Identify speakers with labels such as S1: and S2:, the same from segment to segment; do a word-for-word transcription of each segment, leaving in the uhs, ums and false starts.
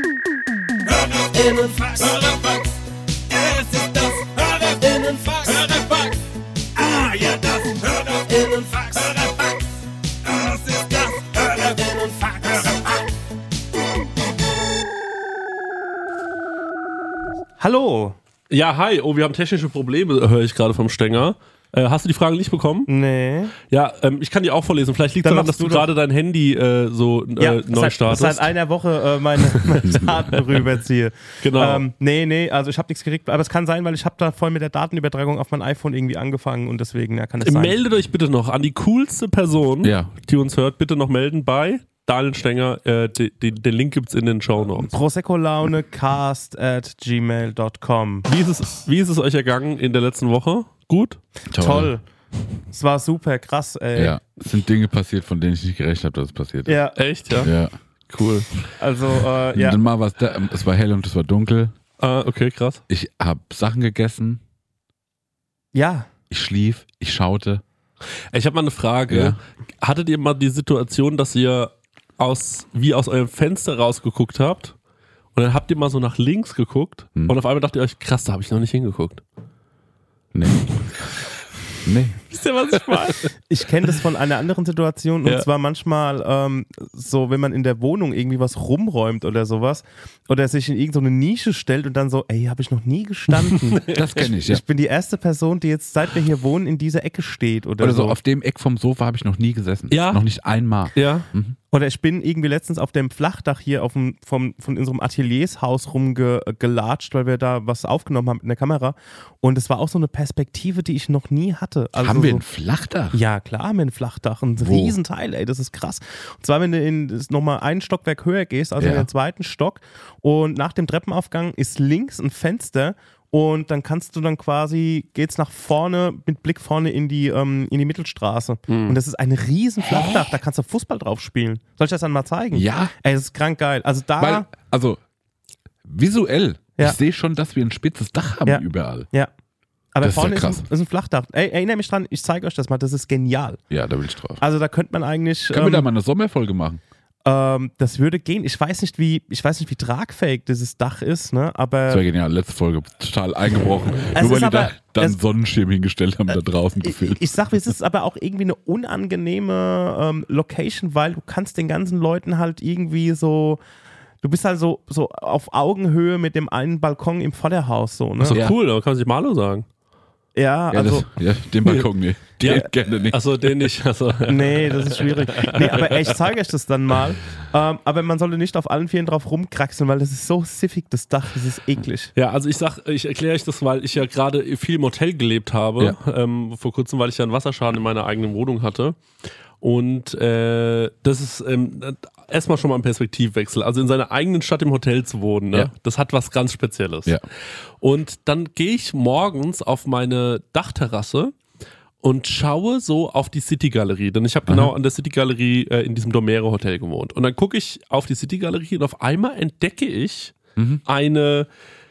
S1: Hörerinnenfax. Hörerfax. Es ist das Hörerinnenfax. Hörerfax. Ah ja, das Hörerinnenfax. Hörerfax. Es ist das Hörerinnenfax. Hörerfax.
S2: Hallo.
S3: Ja, hi. Oh, wir haben technische Probleme, höre ich gerade vom Stenger. Äh, hast du die Fragen nicht bekommen?
S2: Nee.
S3: Ja, ähm, ich kann die auch vorlesen. Vielleicht liegt es daran, dass du, du gerade dein Handy äh, so äh,
S2: ja,
S3: neu
S2: seit,
S3: startest.
S2: Seit einer Woche äh, meine, meine Daten rüberziehe.
S3: Genau.
S2: Ähm, nee, nee, also ich habe nichts gekriegt. Aber es kann sein, weil ich habe da voll mit der Datenübertragung auf mein iPhone irgendwie angefangen und deswegen ja, kann es sein.
S3: Meldet euch bitte noch an die coolste Person,
S4: ja.
S3: die uns hört, bitte noch melden bei Daniel Stenger. Äh, die, die, den Link gibt's in den Shownotes.
S2: Prosecco-Laune-cast at gmail dot com.
S3: Wie ist es, wie ist es euch ergangen in der letzten Woche? Gut?
S4: Toll.
S2: Toll. Es war super krass, ey.
S4: Ja, es sind Dinge passiert, von denen ich nicht gerechnet habe, dass es passiert ist.
S2: Ja.
S3: Echt, ja?
S4: Ja.
S3: Cool.
S2: Also, äh, ja.
S4: Und dann mal was da, es war hell und es war dunkel.
S3: Ah, okay, krass.
S4: Ich habe Sachen gegessen.
S2: Ja.
S4: Ich schlief, ich schaute.
S3: Ich habe mal eine Frage.
S4: Ja.
S3: Hattet ihr mal die Situation, dass ihr aus wie aus eurem Fenster rausgeguckt habt und dann habt ihr mal so nach links geguckt
S4: Hm.
S3: und auf einmal dacht ihr euch, krass, da habe ich noch nicht hingeguckt.
S4: Nee. Nee.
S3: Wisst ihr, was ich meine?
S2: Ich kenne das von einer anderen Situation und
S3: Ja.
S2: zwar manchmal ähm, so, wenn man in der Wohnung irgendwie was rumräumt oder sowas oder sich in irgendeine Nische stellt und dann so, ey, habe ich noch nie gestanden.
S4: Das kenne ich, ja.
S2: Ich bin die erste Person, die jetzt, seit wir hier wohnen, in dieser Ecke steht oder,
S4: Oder so
S2: so.
S4: auf dem Eck vom Sofa habe ich noch nie gesessen.
S3: Ja.
S4: Noch nicht einmal.
S3: Ja.
S4: Mhm.
S2: Oder ich bin irgendwie letztens auf dem Flachdach hier auf dem, vom, von unserem Ateliershaus rumgelatscht, weil wir da was aufgenommen haben mit der Kamera. Und es war auch so eine Perspektive, die ich noch nie hatte. Also
S4: Haben wir
S2: so,
S4: ein Flachdach?
S2: Ja, klar haben wir ein Flachdach. Ein
S4: Wo?
S2: Riesenteil, ey, das ist krass. Und zwar, wenn du in das nochmal einen Stockwerk höher gehst, also
S4: Ja.
S2: in den zweiten Stock, und nach dem Treppenaufgang ist links ein Fenster. Und dann kannst du dann quasi, geht's nach vorne, mit Blick vorne in die, ähm, in die Mittelstraße.
S3: Mhm.
S2: Und das ist ein riesen Flachdach, da kannst du Fußball drauf spielen. Soll ich das dann mal zeigen?
S4: Ja.
S2: Ey, das ist krank geil. Also da,
S4: Weil, also, visuell,
S2: Ja.
S4: ich sehe schon, dass wir ein spitzes Dach haben
S2: Ja.
S4: überall.
S2: ja. Aber
S4: Das ist
S2: vorne
S4: ja
S2: ist,
S4: krass.
S2: ein, ist ein Flachdach. Ey, erinnere mich dran, ich zeige euch das mal, das ist genial.
S4: Ja, da will ich drauf.
S2: Also da könnte man eigentlich...
S4: Können wir
S2: ähm,
S4: da mal eine Sommerfolge machen?
S2: Ähm, das würde gehen. Ich weiß nicht, wie, ich weiß nicht, wie tragfähig dieses Dach ist, ne? Aber
S4: Das war genial. Letzte Folge total eingebrochen.
S2: Es
S4: Nur weil
S2: ist
S4: die
S2: aber-
S4: da dann
S2: es-
S4: einen Sonnenschirm hingestellt haben, da draußen
S2: ich,
S4: gefilmt.
S2: ich sag, es ist aber auch irgendwie eine unangenehme ähm, Location, weil du kannst den ganzen Leuten halt irgendwie so, du bist halt so, so auf Augenhöhe mit dem einen Balkon im Vorderhaus, so, ne?
S3: Ist doch
S4: Ja.
S3: cool, da kann sich Malo sagen.
S2: Ja,
S4: Ja,
S2: also,
S4: das, ja, den Balkon, nee. Den
S3: Ja.
S4: gerne nicht.
S3: Achso, den nicht. Also,
S2: nee, das ist schwierig. Nee, aber ey, ich zeige euch das dann mal. Ähm, aber man sollte nicht auf allen Vieren drauf rumkraxeln, weil das ist so siffig, das Dach, das ist eklig.
S3: ja, also ich sag, ich erkläre euch das, weil ich ja gerade viel im Hotel gelebt habe. Ähm, vor kurzem, weil ich ja einen Wasserschaden in meiner eigenen Wohnung hatte. Und äh, das ist ähm, erstmal schon mal ein Perspektivwechsel. Also in seiner eigenen Stadt im Hotel zu wohnen, ne?
S4: Ja.
S3: Das hat was ganz Spezielles.
S4: Ja.
S3: Und dann gehe ich morgens auf meine Dachterrasse und schaue so auf die City-Galerie. Denn ich habe genau an der City-Galerie äh, in diesem Domere-Hotel gewohnt. Und dann gucke ich auf die City-Galerie und auf einmal entdecke ich
S4: Mhm.
S3: eine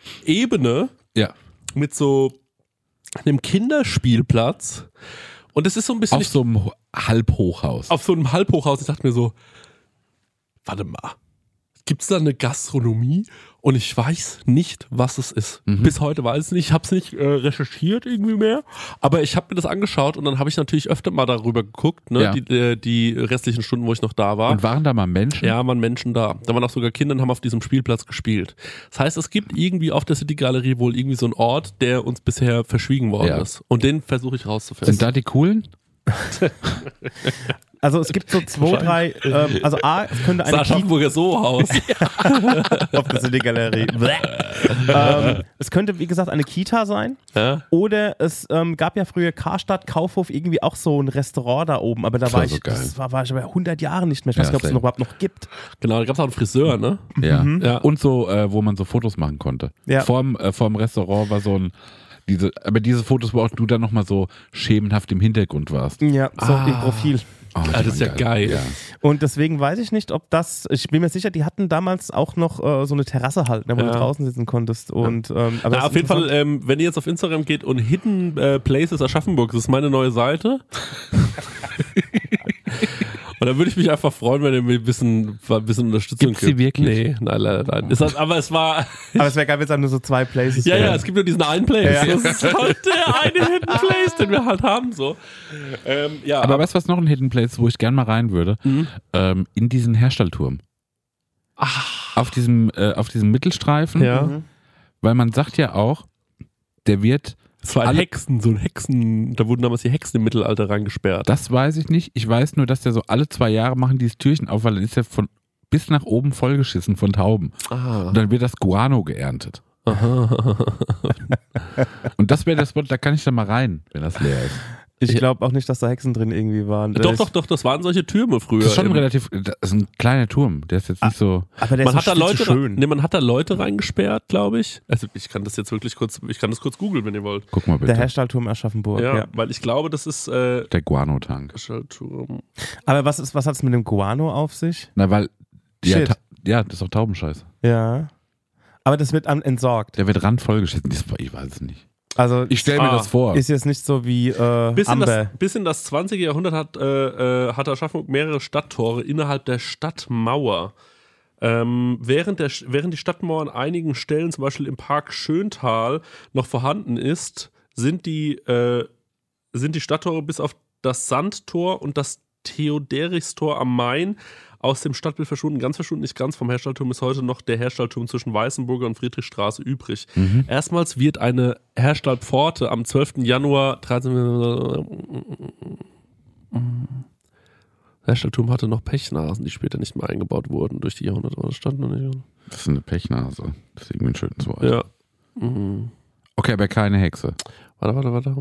S3: Ebene
S4: Ja.
S3: mit so einem Kinderspielplatz. Und es ist so ein bisschen
S4: Auf so einem Ho- Halbhochhaus.
S3: auf so einem Halbhochhaus. Ich dachte mir so, warte mal, gibt es da eine Gastronomie? Und ich weiß nicht, was es ist.
S4: Mhm.
S3: Bis heute weiß ich es nicht. Ich habe es nicht äh, recherchiert irgendwie mehr. Aber ich habe mir das angeschaut und dann habe ich natürlich öfter mal darüber geguckt, ne?
S4: Ja.
S3: die, äh, die restlichen Stunden, wo ich noch da war.
S4: Und waren da mal Menschen?
S3: Ja, waren Menschen da. Da waren auch sogar Kinder und haben auf diesem Spielplatz gespielt. Das heißt, es gibt irgendwie auf der City-Galerie wohl irgendwie so einen Ort, der uns bisher verschwiegen worden
S4: Ja.
S3: ist. Und den versuche ich rauszufinden.
S4: Sind da die coolen?
S2: Also es gibt so zwei, drei, ähm, also A, es könnte eine
S3: Aschaffenburger Sohaus.
S2: auf der City-Galerie. ähm, es könnte, wie gesagt, eine Kita sein.
S3: Ja?
S2: Oder es ähm, gab ja früher Karstadt, Kaufhof, irgendwie auch so ein Restaurant da oben. Aber da
S4: Das
S2: war
S4: war
S2: ich,
S4: so geil.
S2: das war, war ich aber hundert Jahre nicht mehr. Ich weiß
S4: Ja,
S2: nicht, ob es
S4: same.
S2: noch überhaupt noch gibt.
S3: Genau, da gab es auch einen Friseur, ne?
S4: Ja.
S3: Ja.
S4: Und so, äh, wo man so Fotos machen konnte.
S2: Ja.
S4: Vorm, äh, vorm Restaurant war so ein, diese, aber diese Fotos, wo auch du dann nochmal so schemenhaft im Hintergrund warst.
S2: Ja, so
S3: Ah.
S2: im Profil.
S4: Oh, die
S3: Ah, das ist
S4: waren
S3: ja geil.
S4: Ja.
S2: Und deswegen weiß ich nicht, ob das, ich bin mir sicher, die hatten damals auch noch äh, so eine Terrasse halt, ne, wo
S3: Ja.
S2: du draußen sitzen konntest. Und, ähm, aber
S3: Na,
S2: das
S3: auf
S2: ist
S3: jeden Fall,
S2: interessant.
S3: ähm, wenn ihr jetzt auf Instagram geht und Hidden äh, Places Aschaffenburg, das ist meine neue Seite. Und dann würde ich mich einfach freuen, wenn ihr mir ein bisschen, ein bisschen Unterstützung
S4: Gibt's
S3: gibt.
S4: die wirklich?
S3: Nee, nein, leider nein. Ist das, aber es war...
S2: Aber es wäre geil, wenn es dann nur so zwei Places
S3: Ja,
S2: wären.
S3: ja, es gibt nur diesen einen Place.
S2: Ja.
S3: Das ist halt der eine Hidden Place, den wir halt haben. So. Ähm, ja,
S4: Aber weißt du, was noch ein Hidden Place, wo ich gern mal rein würde?
S3: Mhm.
S4: Ähm, in diesen Herstallturm.
S3: Ach,
S4: Auf diesem, äh, auf diesem Mittelstreifen.
S3: ja.
S2: Mhm.
S4: Weil man sagt ja auch, der wird,
S3: Es war ein
S4: Alle-
S3: Hexen, so ein Hexen, da wurden damals die Hexen im Mittelalter reingesperrt.
S4: das weiß ich nicht. Ich weiß nur, dass der so alle zwei Jahre machen dieses Türchen auf, weil dann ist er von bis nach oben vollgeschissen von Tauben.
S3: Ah.
S4: Und dann wird das Guano geerntet.
S3: Aha.
S4: Und das wäre der Spot, da kann ich dann mal rein, wenn das leer ist.
S2: Ich glaube auch nicht, dass da Hexen drin irgendwie waren.
S3: Doch,
S2: Ich-
S3: doch, doch, das waren solche Türme früher.
S4: Das ist schon
S3: Im-
S4: relativ, das ist ein kleiner Turm. Der ist jetzt nicht so.
S2: Aber der
S3: man
S2: ist
S3: hat, da
S2: so viel zu
S3: Leute,
S2: schön.
S3: nee, man hat da Leute reingesperrt, glaube ich. Also ich kann das jetzt wirklich kurz, ich kann das kurz googeln, wenn ihr wollt.
S4: Guck mal
S2: Der
S4: bitte.
S2: Herstallturm Aschaffenburg,
S3: Ja,
S2: ja.
S3: weil ich glaube, das ist äh,
S4: Der Guano-Tank.
S3: Schallturm.
S2: Aber was, ist, was hat es mit dem Guano auf sich?
S4: Na, weil. Ja,
S2: Shit.
S4: ta- ja, das ist doch Taubenscheiß.
S2: Ja. Aber das wird an, entsorgt.
S4: Der wird randvoll geschissen. Das- Ich weiß es nicht.
S2: Also
S4: Ich stelle mir
S3: Ah.
S4: das vor.
S2: ist jetzt nicht so wie äh,
S3: Bis in,
S2: Amber.
S3: das, bis in das zwanzigste Jahrhundert hat, äh, äh, hat Aschaffenburg mehrere Stadttore innerhalb der Stadtmauer. Ähm, während, der, während die Stadtmauer an einigen Stellen, zum Beispiel im Park Schöntal, noch vorhanden ist, sind die, äh, sind die Stadttore bis auf das Sandtor und das Theoderichstor am Main aus dem Stadtbild verschwunden. Ganz verschwunden, nicht ganz. Vom Herstallturm ist heute noch der Herstallturm zwischen Weißenburger und Friedrichstraße übrig.
S4: Mhm.
S3: Erstmals wird eine Herstallpforte am zwölften Januar dreizehn Der Herstallturm hatte noch Pechnasen, die später nicht mehr eingebaut wurden durch die Jahrhunderte. Das stand noch nicht.
S4: Das ist eine Pechnase. Das ist irgendwie ein schönes Wort.
S3: Ja. Mhm.
S4: Okay, aber keine Hexe.
S3: Warte, warte, warte.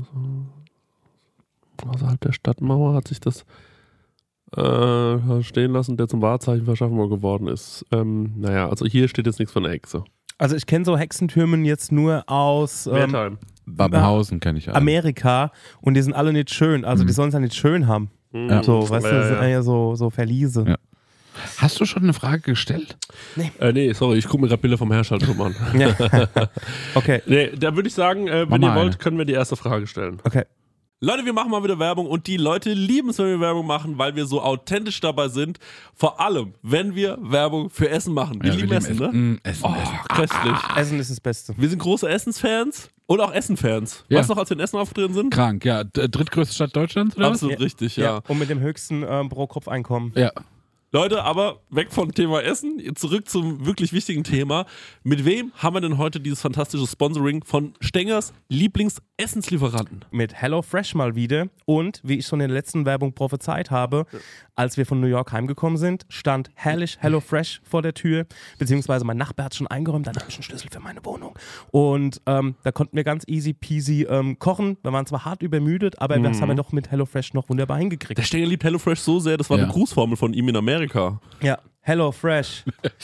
S3: Außerhalb der Stadtmauer hat sich das äh, stehen lassen, der zum Wahrzeichen für Aschaffenburg geworden ist. Ähm, naja, also hier steht jetzt nichts von der Hexe.
S2: Also ich kenne so Hexentürmen jetzt nur aus ähm,
S3: Wertheim.
S4: Babenhausen kenne ich alle.
S2: Amerika und die sind alle nicht schön. Also die sollen es ja nicht schön haben.
S3: Mhm.
S2: So, weißt du,
S3: Ja,
S2: das sind
S3: ja.
S2: ja so, so Verliese.
S4: Ja. Hast du schon eine Frage gestellt?
S3: Äh, nee, sorry, ich gucke mir gerade Bilder vom Herstallturm an.
S2: Ja. Okay,
S3: Nee, da würde ich sagen, äh, wenn
S4: Mach
S3: ihr
S4: mal
S3: wollt,
S4: eine.
S3: können wir die erste Frage stellen.
S2: okay.
S3: Leute, wir machen mal wieder Werbung und die Leute lieben es, wenn wir Werbung machen, weil wir so authentisch dabei sind. Vor allem, wenn wir Werbung für Essen machen. Wir
S4: Ja,
S3: lieben
S4: wir
S3: Essen, ne?
S4: Mm, Essen,
S3: Oh,
S4: Essen.
S3: köstlich.
S2: Essen ist das Beste.
S3: Wir sind große Essensfans und auch Essenfans.
S4: Ja.
S3: Weißt du noch, als wir in Essen aufgetreten sind?
S4: Krank, ja. D- Drittgrößte Stadt Deutschlands, oder was?
S3: Absolut
S2: Ja.
S3: richtig, ja.
S2: Und mit dem höchsten ähm, Pro-Kopf-Einkommen.
S4: Ja.
S3: Leute, aber weg vom Thema Essen, zurück zum wirklich wichtigen Thema. Mit wem haben wir denn heute dieses fantastische Sponsoring von Stengers Lieblingsessenslieferanten?
S2: Mit HelloFresh mal wieder. Und wie ich schon in der letzten Werbung prophezeit habe, als wir von New York heimgekommen sind, stand herrlich HelloFresh vor der Tür. Beziehungsweise mein Nachbar hat schon eingeräumt, dann habe ich einen Schlüssel für meine Wohnung. Und ähm, da konnten wir ganz easy peasy ähm, kochen. Wir waren zwar hart übermüdet, aber das haben wir doch mit HelloFresh noch wunderbar hingekriegt.
S3: Der Stenger liebt HelloFresh so sehr, das war
S4: Ja.
S3: eine Grußformel von ihm in Amerika.
S2: Ja, HelloFresh.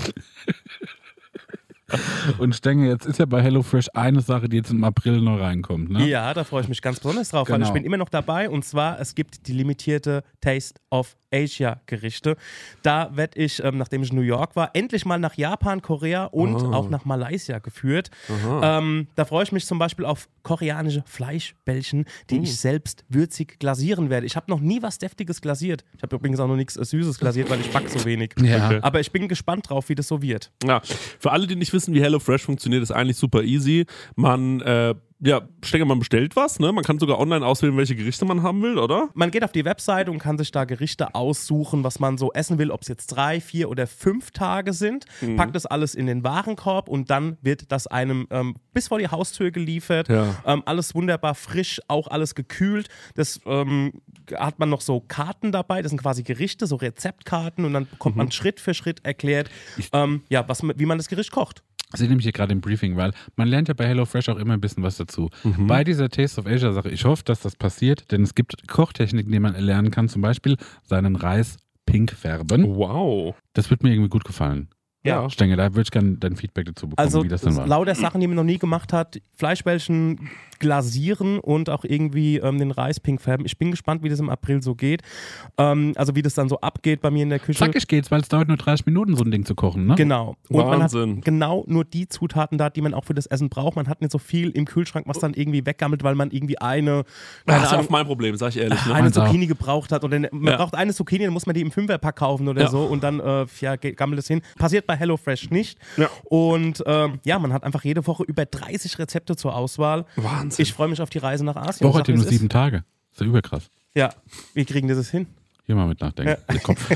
S4: Und Stenge, jetzt ist ja bei HelloFresh eine Sache, die jetzt im April noch reinkommt, ne?
S2: Ja, da freue ich mich ganz besonders drauf, weil
S4: Genau.
S2: ich bin immer noch dabei und zwar, es gibt die limitierte Taste of Asia Gerichte. Da werde ich, ähm, nachdem ich in New York war, endlich mal nach Japan, Korea und
S3: Oh.
S2: auch nach Malaysia geführt. Ähm, da freue ich mich zum Beispiel auf koreanische Fleischbällchen, die ich selbst würzig glasieren werde. Ich habe noch nie was Deftiges glasiert. Ich habe übrigens auch noch nichts äh, Süßes glasiert, weil ich backe so wenig.
S4: Ja.
S3: Okay.
S2: Aber ich bin gespannt drauf, wie das so wird.
S3: Ja, für alle, die nicht wissen, wie HelloFresh funktioniert, ist eigentlich super easy. Man, äh, ja, Stenger, man bestellt was, ne? Man kann sogar online auswählen, welche Gerichte man haben will, oder?
S2: Man geht auf die Webseite und kann sich da Gerichte aussuchen, was man so essen will, ob es jetzt drei, vier oder fünf Tage sind.
S3: Mhm.
S2: Packt das alles in den Warenkorb und dann wird das einem ähm, bis vor die Haustür geliefert.
S3: Ja.
S2: Ähm, alles wunderbar frisch, auch alles gekühlt. Das ähm, hat man noch so Karten dabei, das sind quasi Gerichte, so Rezeptkarten und dann bekommt
S3: Mhm.
S2: man Schritt für Schritt erklärt, ähm, ja, was, wie man das Gericht kocht.
S4: Ich sehe nämlich hier gerade im Briefing, weil man lernt ja bei HelloFresh auch immer ein bisschen was dazu. Bei dieser Taste of Asia Sache, ich hoffe, dass das passiert, denn es gibt Kochtechniken, die man erlernen kann, zum Beispiel seinen Reis pink färben.
S3: Wow.
S4: Das wird mir irgendwie gut gefallen.
S2: Ja.
S4: Ich denke, da würde ich gerne dein Feedback dazu bekommen,
S2: Also
S4: wie das dann war.
S2: lauter Sachen, die man noch nie gemacht hat. Fleischbällchen glasieren und auch irgendwie ähm, den Reis pink färben. Ich bin gespannt, wie das im April so geht. Ähm, also wie das dann so abgeht bei mir in der Küche.
S4: Zackig geht's, weil es dauert nur dreißig Minuten, so ein Ding zu kochen, ne?
S2: Genau. Und
S3: Wahnsinn.
S2: man hat genau nur die Zutaten da, die man auch für das Essen braucht. Man hat nicht so viel im Kühlschrank, was dann irgendwie weggammelt, weil man irgendwie eine, keine
S3: Das ist
S2: Ahnung,
S3: auch mein Problem, sag ich ehrlich. Ne?
S2: eine
S4: Meins auch.
S2: Zucchini gebraucht hat. Oder ne, man
S3: Ja.
S2: braucht eine Zucchini, dann muss man die im Fünferpack kaufen oder
S3: Ja.
S2: so und dann äh, ja, ge- gammelt es hin. Passiert bei HelloFresh nicht.
S3: Ja.
S2: Und ähm, ja, man hat einfach jede Woche über dreißig Rezepte zur Auswahl.
S3: Wahnsinn.
S2: Ich freue mich auf die Reise nach Asien.
S4: Woche
S2: Sag,
S4: hat ja
S2: wie
S4: nur
S2: es ist.
S4: sieben Tage. Ist ja überkrass.
S2: Ja, wie kriegen das hin?
S4: Hier mal mit nachdenken. Der Kopf.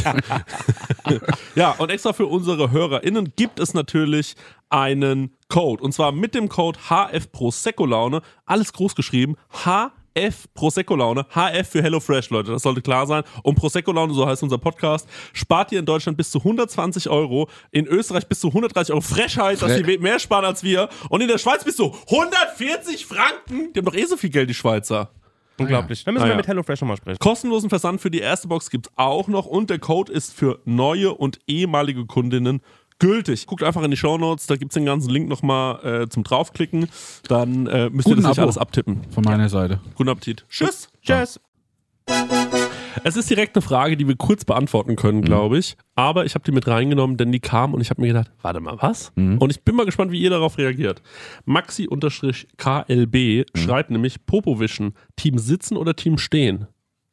S3: Ja, und extra für unsere HörerInnen gibt es natürlich einen Code. Und zwar mit dem Code H F Prosecco Laune. Alles groß geschrieben. H F Prosecco Laune. H F für HelloFresh, Leute. Das sollte klar sein. Und Prosecco Laune, so heißt unser Podcast, spart ihr in Deutschland bis zu hundertzwanzig Euro. In Österreich bis zu hundertdreißig Euro. Frechheit, dass
S4: Fre-
S3: sie mehr sparen als wir. Und in der Schweiz bis zu hundertvierzig Franken. Die haben doch eh so viel Geld, die Schweizer.
S2: Unglaublich. Dann müssen
S3: Ah,
S2: wir
S3: ja.
S2: mit HelloFresh nochmal sprechen.
S3: Kostenlosen Versand für die erste Box gibt's auch noch und der Code ist für neue und ehemalige Kundinnen gültig. Guckt einfach in die Shownotes, da gibt's den ganzen Link nochmal äh, zum draufklicken. Dann äh, müsst
S4: Guten
S3: ihr das nicht
S4: Abo.
S3: alles abtippen.
S4: Von meiner Seite.
S3: Guten Appetit. Tschüss.
S2: Tschüss.
S3: Es ist direkt eine Frage, die wir kurz beantworten können, glaube ich. Aber ich habe die mit reingenommen, denn die kam und ich habe mir gedacht, warte mal, was?
S4: Mhm.
S3: Und ich bin mal gespannt, wie ihr darauf reagiert. Maxi-K L B
S4: Mhm.
S3: schreibt nämlich, Popowischen, Team Sitzen oder Team Stehen?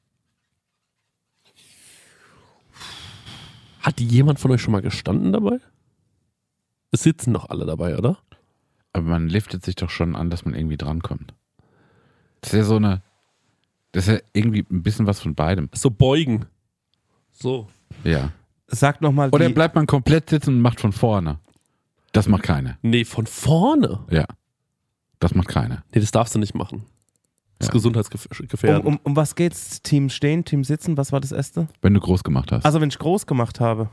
S3: Hat jemand von euch schon mal gestanden dabei? Es sitzen doch alle dabei, oder?
S4: Aber man liftet sich doch schon an, dass man irgendwie drankommt. Das ist ja so eine. Das ist ja irgendwie ein bisschen was von beidem.
S3: So beugen. So.
S4: Ja.
S2: Sag nochmal
S4: Oder
S2: die...
S4: bleibt man komplett sitzen und macht von vorne. Das macht keiner.
S3: Nee, von vorne.
S4: Ja. Das macht keiner.
S3: Nee, das darfst du nicht machen. Das ist
S4: Ja.
S2: Um,
S3: gesundheitsgefährdend.
S2: um, um was geht's? Team Stehen, Team Sitzen? Was war das erste?
S4: Wenn du groß gemacht hast.
S2: Also wenn ich groß gemacht habe.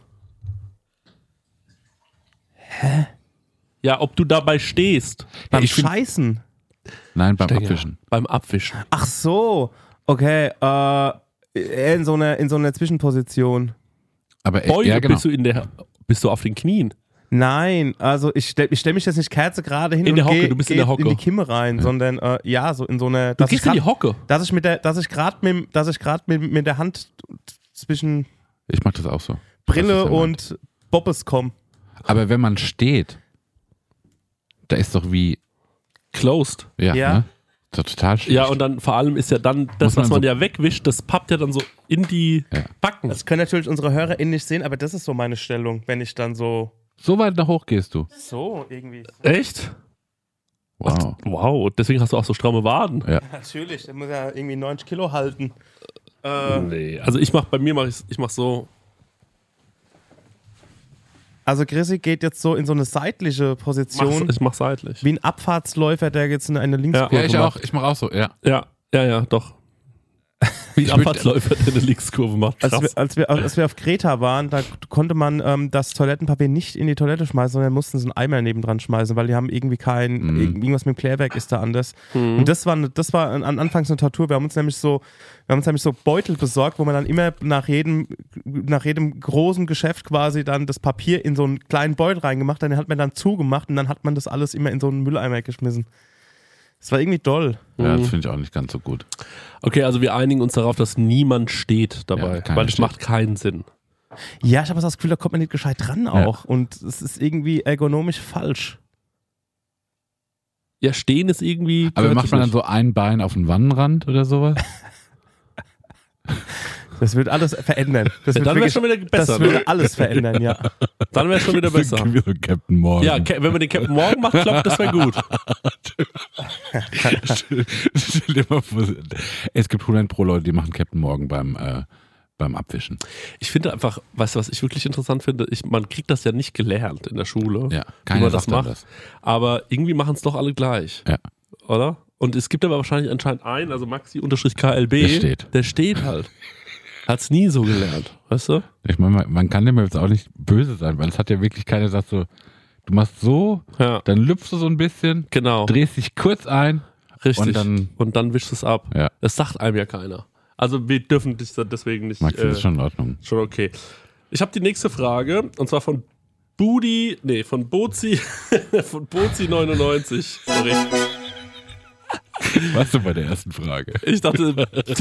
S3: Ja, ob du dabei stehst.
S2: Beim
S4: ich find-
S2: Scheißen.
S4: Nein, beim
S3: Stenger.
S4: Abwischen.
S3: Beim Abwischen.
S2: Ach so. Okay. Äh, eher in so einer in so einer Zwischenposition.
S4: Aber äh,
S3: Beuge,
S4: ja, genau.
S3: bist, du in der, bist du auf den Knien.
S2: Nein, also ich stelle ich stell mich jetzt nicht Kerze gerade hin
S3: In
S2: und
S3: der Hocke,
S2: geh,
S3: du bist in
S2: geh
S3: der Hocke.
S2: in die Kimme rein,
S4: Ja.
S2: sondern äh, ja, so in so einer.
S3: Du
S2: dass ich
S3: gehst in die
S2: grad-
S3: Hocke.
S2: Dass ich mit der, dass ich gerade mit, dass ich gerade mit, mit der Hand zwischen
S4: Ich mach das auch so.
S2: Brille
S4: Das ist ja
S2: und Bobbes komme.
S4: Aber wenn man steht, da ist doch wie.
S3: Closed.
S4: Ja,
S2: Ja.
S4: ne? Ist doch total schlecht.
S3: Ja, und dann vor allem ist ja dann das,
S4: Muss man
S3: was man
S4: so-
S3: ja wegwischt, das pappt ja dann so in die
S4: Ja.
S3: Backen.
S2: Das können natürlich unsere HörerInnen nicht sehen, aber das ist so meine Stellung, wenn ich dann so
S4: So weit nach hoch gehst du.
S2: so irgendwie.
S3: Echt?
S4: Wow.
S3: Wow, deswegen hast du auch so stramme Waden.
S4: Ja.
S2: Natürlich, der muss ja irgendwie neunzig Kilo halten. Äh,
S3: Nee. Also ich mach, bei mir mach ich, ich mach so.
S2: also Chrissy geht jetzt so in so eine seitliche
S3: Mach,
S2: Position,
S3: ich mach seitlich.
S2: wie ein Abfahrtsläufer, der jetzt in eine Linkskurve
S4: Ja, ich
S2: macht.
S4: auch. Ich mach auch so, ja.
S3: Ja, ja, ja, doch. Wie ein
S4: Ich würd-
S3: Abfahrtsläufer, der eine Linkskurve macht.
S2: Als
S3: Krass.
S2: wir, als, wir, als wir auf Kreta waren, da konnte man ähm, das Toilettenpapier nicht in die Toilette schmeißen, sondern mussten so einen Eimer nebendran schmeißen, weil die haben irgendwie kein,
S4: Mhm.
S2: irgendwas mit dem Klärwerk ist da anders.
S3: Mhm.
S2: Und das war, eine, das war an, anfangs eine Tortur. Wir haben uns nämlich so, wir haben uns nämlich so Beutel besorgt, wo man dann immer nach jedem, nach jedem großen Geschäft quasi dann das Papier in so einen kleinen Beutel reingemacht, den hat man dann zugemacht und dann hat man das alles immer in so einen Mülleimer geschmissen. Das war irgendwie doll.
S4: Ja,
S3: Mhm.
S4: das finde ich auch nicht ganz so gut.
S3: Okay, also wir einigen uns darauf, dass niemand steht dabei,
S4: Ja, keiner
S3: weil das
S4: steht.
S3: macht keinen Sinn.
S2: Ja, ich habe das Gefühl, da kommt man nicht gescheit dran
S4: Ja.
S2: auch. Und es ist irgendwie ergonomisch falsch.
S3: Ja, stehen ist irgendwie.
S4: Aber
S3: gehört
S4: macht
S3: sich
S4: man dann
S3: nicht.
S4: so ein Bein auf den Wannenrand oder sowas?
S2: Das wird alles verändern. Das
S3: Ja,
S2: wird
S3: dann wäre
S2: wirklich-
S3: schon wieder besser.
S2: Das würde
S3: Ne?
S2: alles verändern, ja.
S3: Dann wäre schon wieder besser.
S4: Wie so Captain Morgan.
S3: Ja, Ca- wenn man den Captain Morgan macht, klappt das wäre gut.
S4: Stell dir mal vor, es gibt hundert pro Leute, die machen Captain Morgan beim, äh, beim Abwischen.
S3: Ich finde einfach, weißt du, was ich wirklich interessant finde? Ich, man kriegt das ja nicht gelernt in der Schule,
S4: Ja,
S3: wie
S4: keiner
S3: man das
S4: sagt dann
S3: macht.
S4: das.
S3: Aber irgendwie machen es doch alle gleich.
S4: Ja.
S3: Oder? Und es gibt aber wahrscheinlich anscheinend einen, also Maxi-K L B,
S4: Der steht.
S3: der steht halt. Hat's nie so gelernt, weißt du?
S4: Ich meine, man- man kann dem jetzt auch nicht böse sein, weil es hat ja wirklich keiner gesagt so, du machst so,
S3: Ja,
S4: dann lüpfst du so ein bisschen,
S3: genau.
S4: drehst dich kurz ein
S3: Richtig.
S4: und dann,
S3: Und dann wischst du es ab.
S4: ja,
S3: Das sagt einem ja keiner. Also wir dürfen dich deswegen nicht.
S4: Max, das
S3: äh,
S4: ist schon in Ordnung.
S3: Schon okay. Ich habe die nächste Frage und zwar von Budi, nee, von Bozi, von Bozi neunundneunzig. Sorry.
S4: Warst du bei der ersten Frage?
S3: Ich dachte.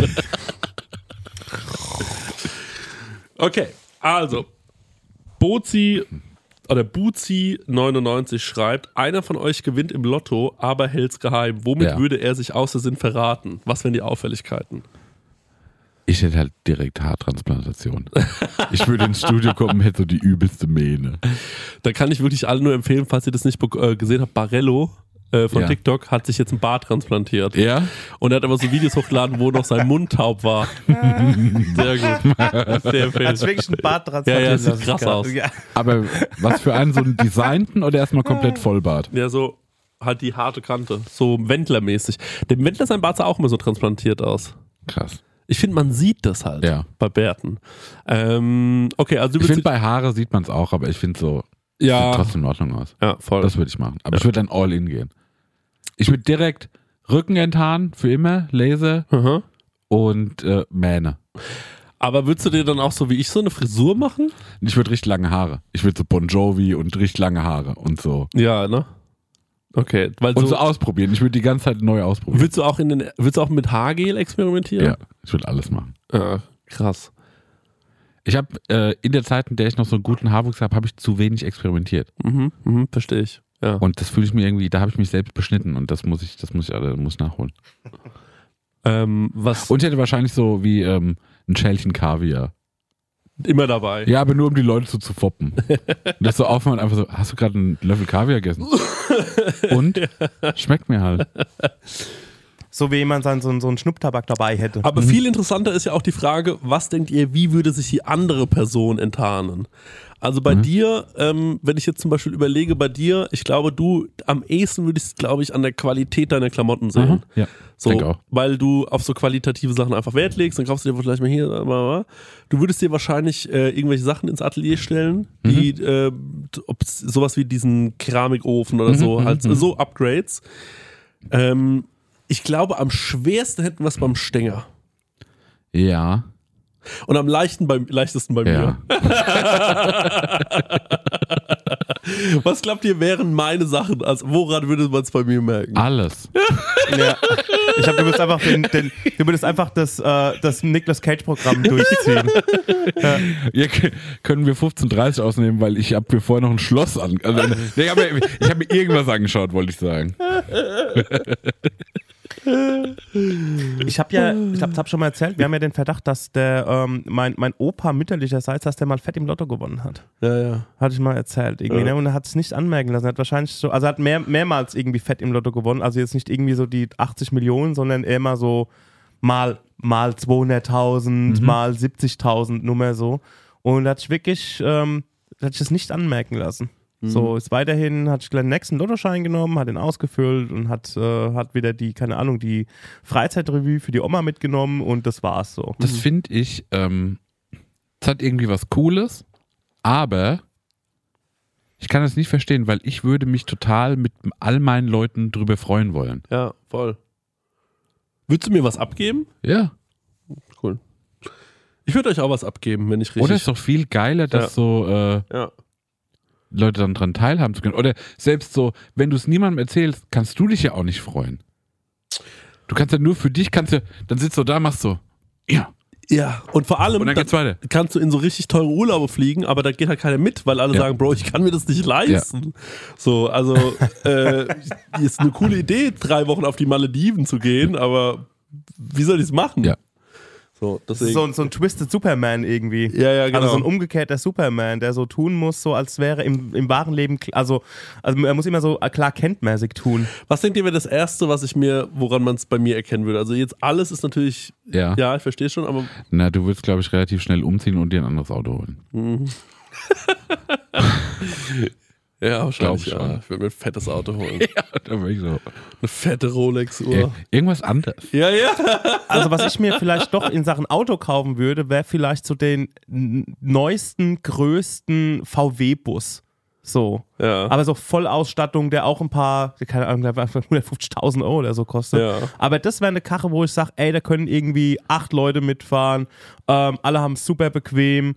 S3: Okay, also. Bozi oder Buzi neunundneunzig schreibt, einer von euch gewinnt im Lotto, aber hält's geheim. Womit
S4: Ja.
S3: würde er sich aus Versehen verraten? Was wären die Auffälligkeiten?
S4: Ich hätte halt direkt Haartransplantation. Ich würde ins Studio kommen und hätte so die übelste Mähne.
S3: Da kann ich wirklich alle nur empfehlen, falls ihr das nicht äh, gesehen habt, Barello äh, von
S4: Ja.
S3: TikTok hat sich jetzt ein Bart transplantiert.
S4: Ja?
S3: Und er hat aber so Videos hochgeladen, wo noch sein Mund taub war. Sehr gut. Sehr empfehlen.
S2: Hat wirklich ein Bart dran.
S3: Ja, ja, sieht krass aus.
S2: Ja.
S4: Aber was für einen, so einen designten oder erstmal komplett Vollbart?
S3: Ja, so halt die harte Kante. So Wendler-mäßig. Dem Wendler sein Bart sah auch immer so transplantiert aus.
S4: Krass.
S3: Ich finde, man sieht das halt
S4: Ja.
S3: bei Bärten. Ähm, okay, also du
S4: Ich finde,
S3: würdest...
S4: bei Haare sieht man es auch, aber ich finde so, sieht
S3: Ja,
S4: trotzdem in Ordnung aus.
S3: ja, voll.
S4: Das würde ich machen. Aber ich würde dann all in gehen. Ich würde direkt Rücken enthaaren, für immer, Laser
S3: Mhm.
S4: und äh, Mähne.
S3: Aber würdest du dir dann auch so wie ich so eine Frisur machen?
S4: Ich würde richtig lange Haare. Ich würde so Bon Jovi und richtig lange Haare und so.
S3: Ja, ne? Okay, weil
S4: Und
S3: so...
S4: so ausprobieren. Ich würde die ganze Zeit neu ausprobieren.
S3: Willst du auch in den, willst du auch mit Haargel experimentieren?
S4: Ja, ich würde alles machen.
S3: Ja, krass.
S4: Ich habe äh, in der Zeit, in der ich noch so einen guten Haarwuchs habe, habe ich zu wenig experimentiert.
S3: Mhm, mhm, verstehe ich. Ja.
S4: Und das fühle ich mir irgendwie, da habe ich mich selbst beschnitten und das muss ich, das muss ich alle, muss nachholen.
S3: ähm, was
S4: Und ich hätte wahrscheinlich so wie ähm, ein Schälchen Kaviar.
S3: immer dabei.
S4: Ja, aber nur um die Leute so zu foppen. Und das so aufmachen und einfach so, hast du gerade einen Löffel Kaviar gegessen? Und? Schmeckt mir halt.
S2: So wie jemand so, so, so einen Schnupftabak dabei hätte.
S3: Aber viel interessanter ist ja auch die Frage, was denkt ihr, wie würde sich die andere Person enttarnen? Also bei
S4: Mhm.
S3: dir, ähm, wenn ich jetzt zum Beispiel überlege, bei dir, ich glaube, du am ehesten würdest, glaube ich, an der Qualität deiner Klamotten sehen.
S4: Mhm. Ja,
S3: So,
S4: denke auch.
S3: weil du auf so qualitative Sachen einfach Wert legst, dann kaufst du dir vielleicht mal hier, bla, bla, bla. Du würdest dir wahrscheinlich äh, irgendwelche Sachen ins Atelier stellen, die,
S4: Mhm.
S3: äh, ob sowas wie diesen Keramikofen oder so,
S4: Mhm,
S3: halt
S4: mhm.
S3: so Upgrades. Ähm, ich glaube, am schwersten hätten wir es beim Stänger.
S4: Ja.
S3: Und am leichten beim, leichtesten bei mir.
S4: Ja.
S3: Was glaubt ihr, wären meine Sachen? Also woran würde man es bei mir merken?
S4: Alles.
S2: Ja. Ich glaube, du würdest einfach, den, den, du würdest einfach das, äh, das Nicolas Cage-Programm durchziehen.
S4: Ja, k- können wir fünfzehn dreißig ausnehmen, weil ich habe mir vorher noch ein Schloss an. Also, nee, ich habe mir, ich hab mir irgendwas angeschaut, wollte ich sagen.
S2: Ich habe ja, ich glaube, das habe ich schon mal erzählt, wir haben ja den Verdacht, dass der, ähm, mein, mein Opa mütterlicherseits, dass der mal fett im Lotto gewonnen hat.
S3: Ja, ja.
S2: Hatte ich mal erzählt. Irgendwie,
S3: Ja.
S2: ne? Und er hat es nicht anmerken lassen. Er hat wahrscheinlich so, also er hat mehr, mehrmals irgendwie fett im Lotto gewonnen. Also jetzt nicht irgendwie so die achtzig Millionen, sondern eher mal so mal, mal zweihunderttausend,
S4: Mhm.
S2: mal siebzigtausend, nur mehr so. Und da hat ich wirklich, ähm, da hat ich es nicht anmerken lassen. So, ist weiterhin, hat ich gleich den nächsten Lottoschein genommen, hat den ausgefüllt und hat, äh, hat wieder die, keine Ahnung, die Freizeitrevue für die Oma mitgenommen und das war's so.
S4: Das finde ich, ähm, es hat irgendwie was Cooles, aber ich kann das nicht verstehen, weil ich würde mich total mit all meinen Leuten drüber freuen wollen.
S3: Ja, voll. Würdest du mir was abgeben?
S4: Ja.
S3: Cool. Ich würde euch auch was abgeben, wenn ich richtig...
S4: Oder ist doch viel geiler, dass
S3: Ja.
S4: so äh,
S3: ja.
S4: Leute dann dran teilhaben zu können. Oder selbst so, wenn du es niemandem erzählst, kannst du dich ja auch nicht freuen. Du kannst ja nur für dich, kannst ja, dann sitzt du da, machst so, ja.
S3: Ja, und vor allem
S4: Und dann geht's weiter.
S3: kannst du in so richtig teure Urlaube fliegen, aber da geht halt keiner mit, weil alle
S4: Ja.
S3: sagen, Bro, ich kann mir das nicht leisten. So, also äh, ist eine coole Idee, drei Wochen auf die Malediven zu gehen, aber wie soll ich es machen?
S4: Ja.
S3: So,
S2: Das
S3: deswegen.
S2: ist so, ein- so ein Twisted Superman irgendwie.
S3: Ja, ja, genau.
S2: Also so ein umgekehrter Superman, der so tun muss, so als wäre im, im wahren Leben, kl- also, also er muss immer so klar Kent-mäßig tun.
S3: Was denkt ihr, wäre das Erste, was ich mir, woran man es bei mir erkennen würde? Also jetzt alles ist natürlich,
S4: Ja.
S3: ja, ich verstehe schon, aber
S4: Na, du würdest, glaube ich, relativ schnell umziehen und dir ein anderes Auto holen.
S3: ja, wahrscheinlich,
S4: Glaub schon.
S3: ja. Ich würde mir ein fettes Auto holen.
S4: Ja, da wäre ich so.
S3: Eine fette Rolex-Uhr.
S4: Ir- Irgendwas anderes.
S3: Ja, ja.
S2: Also was ich mir vielleicht doch in Sachen Auto kaufen würde, wäre vielleicht so den n- neuesten, größten V W-Bus. So.
S3: Ja.
S2: Aber so Vollausstattung, der auch ein paar, keine Ahnung, hundertfünfzigtausend Euro oder so kostet.
S3: Ja.
S2: Aber das wäre eine Karre, wo ich sage, ey, da können irgendwie acht Leute mitfahren, ähm, alle haben es super bequem.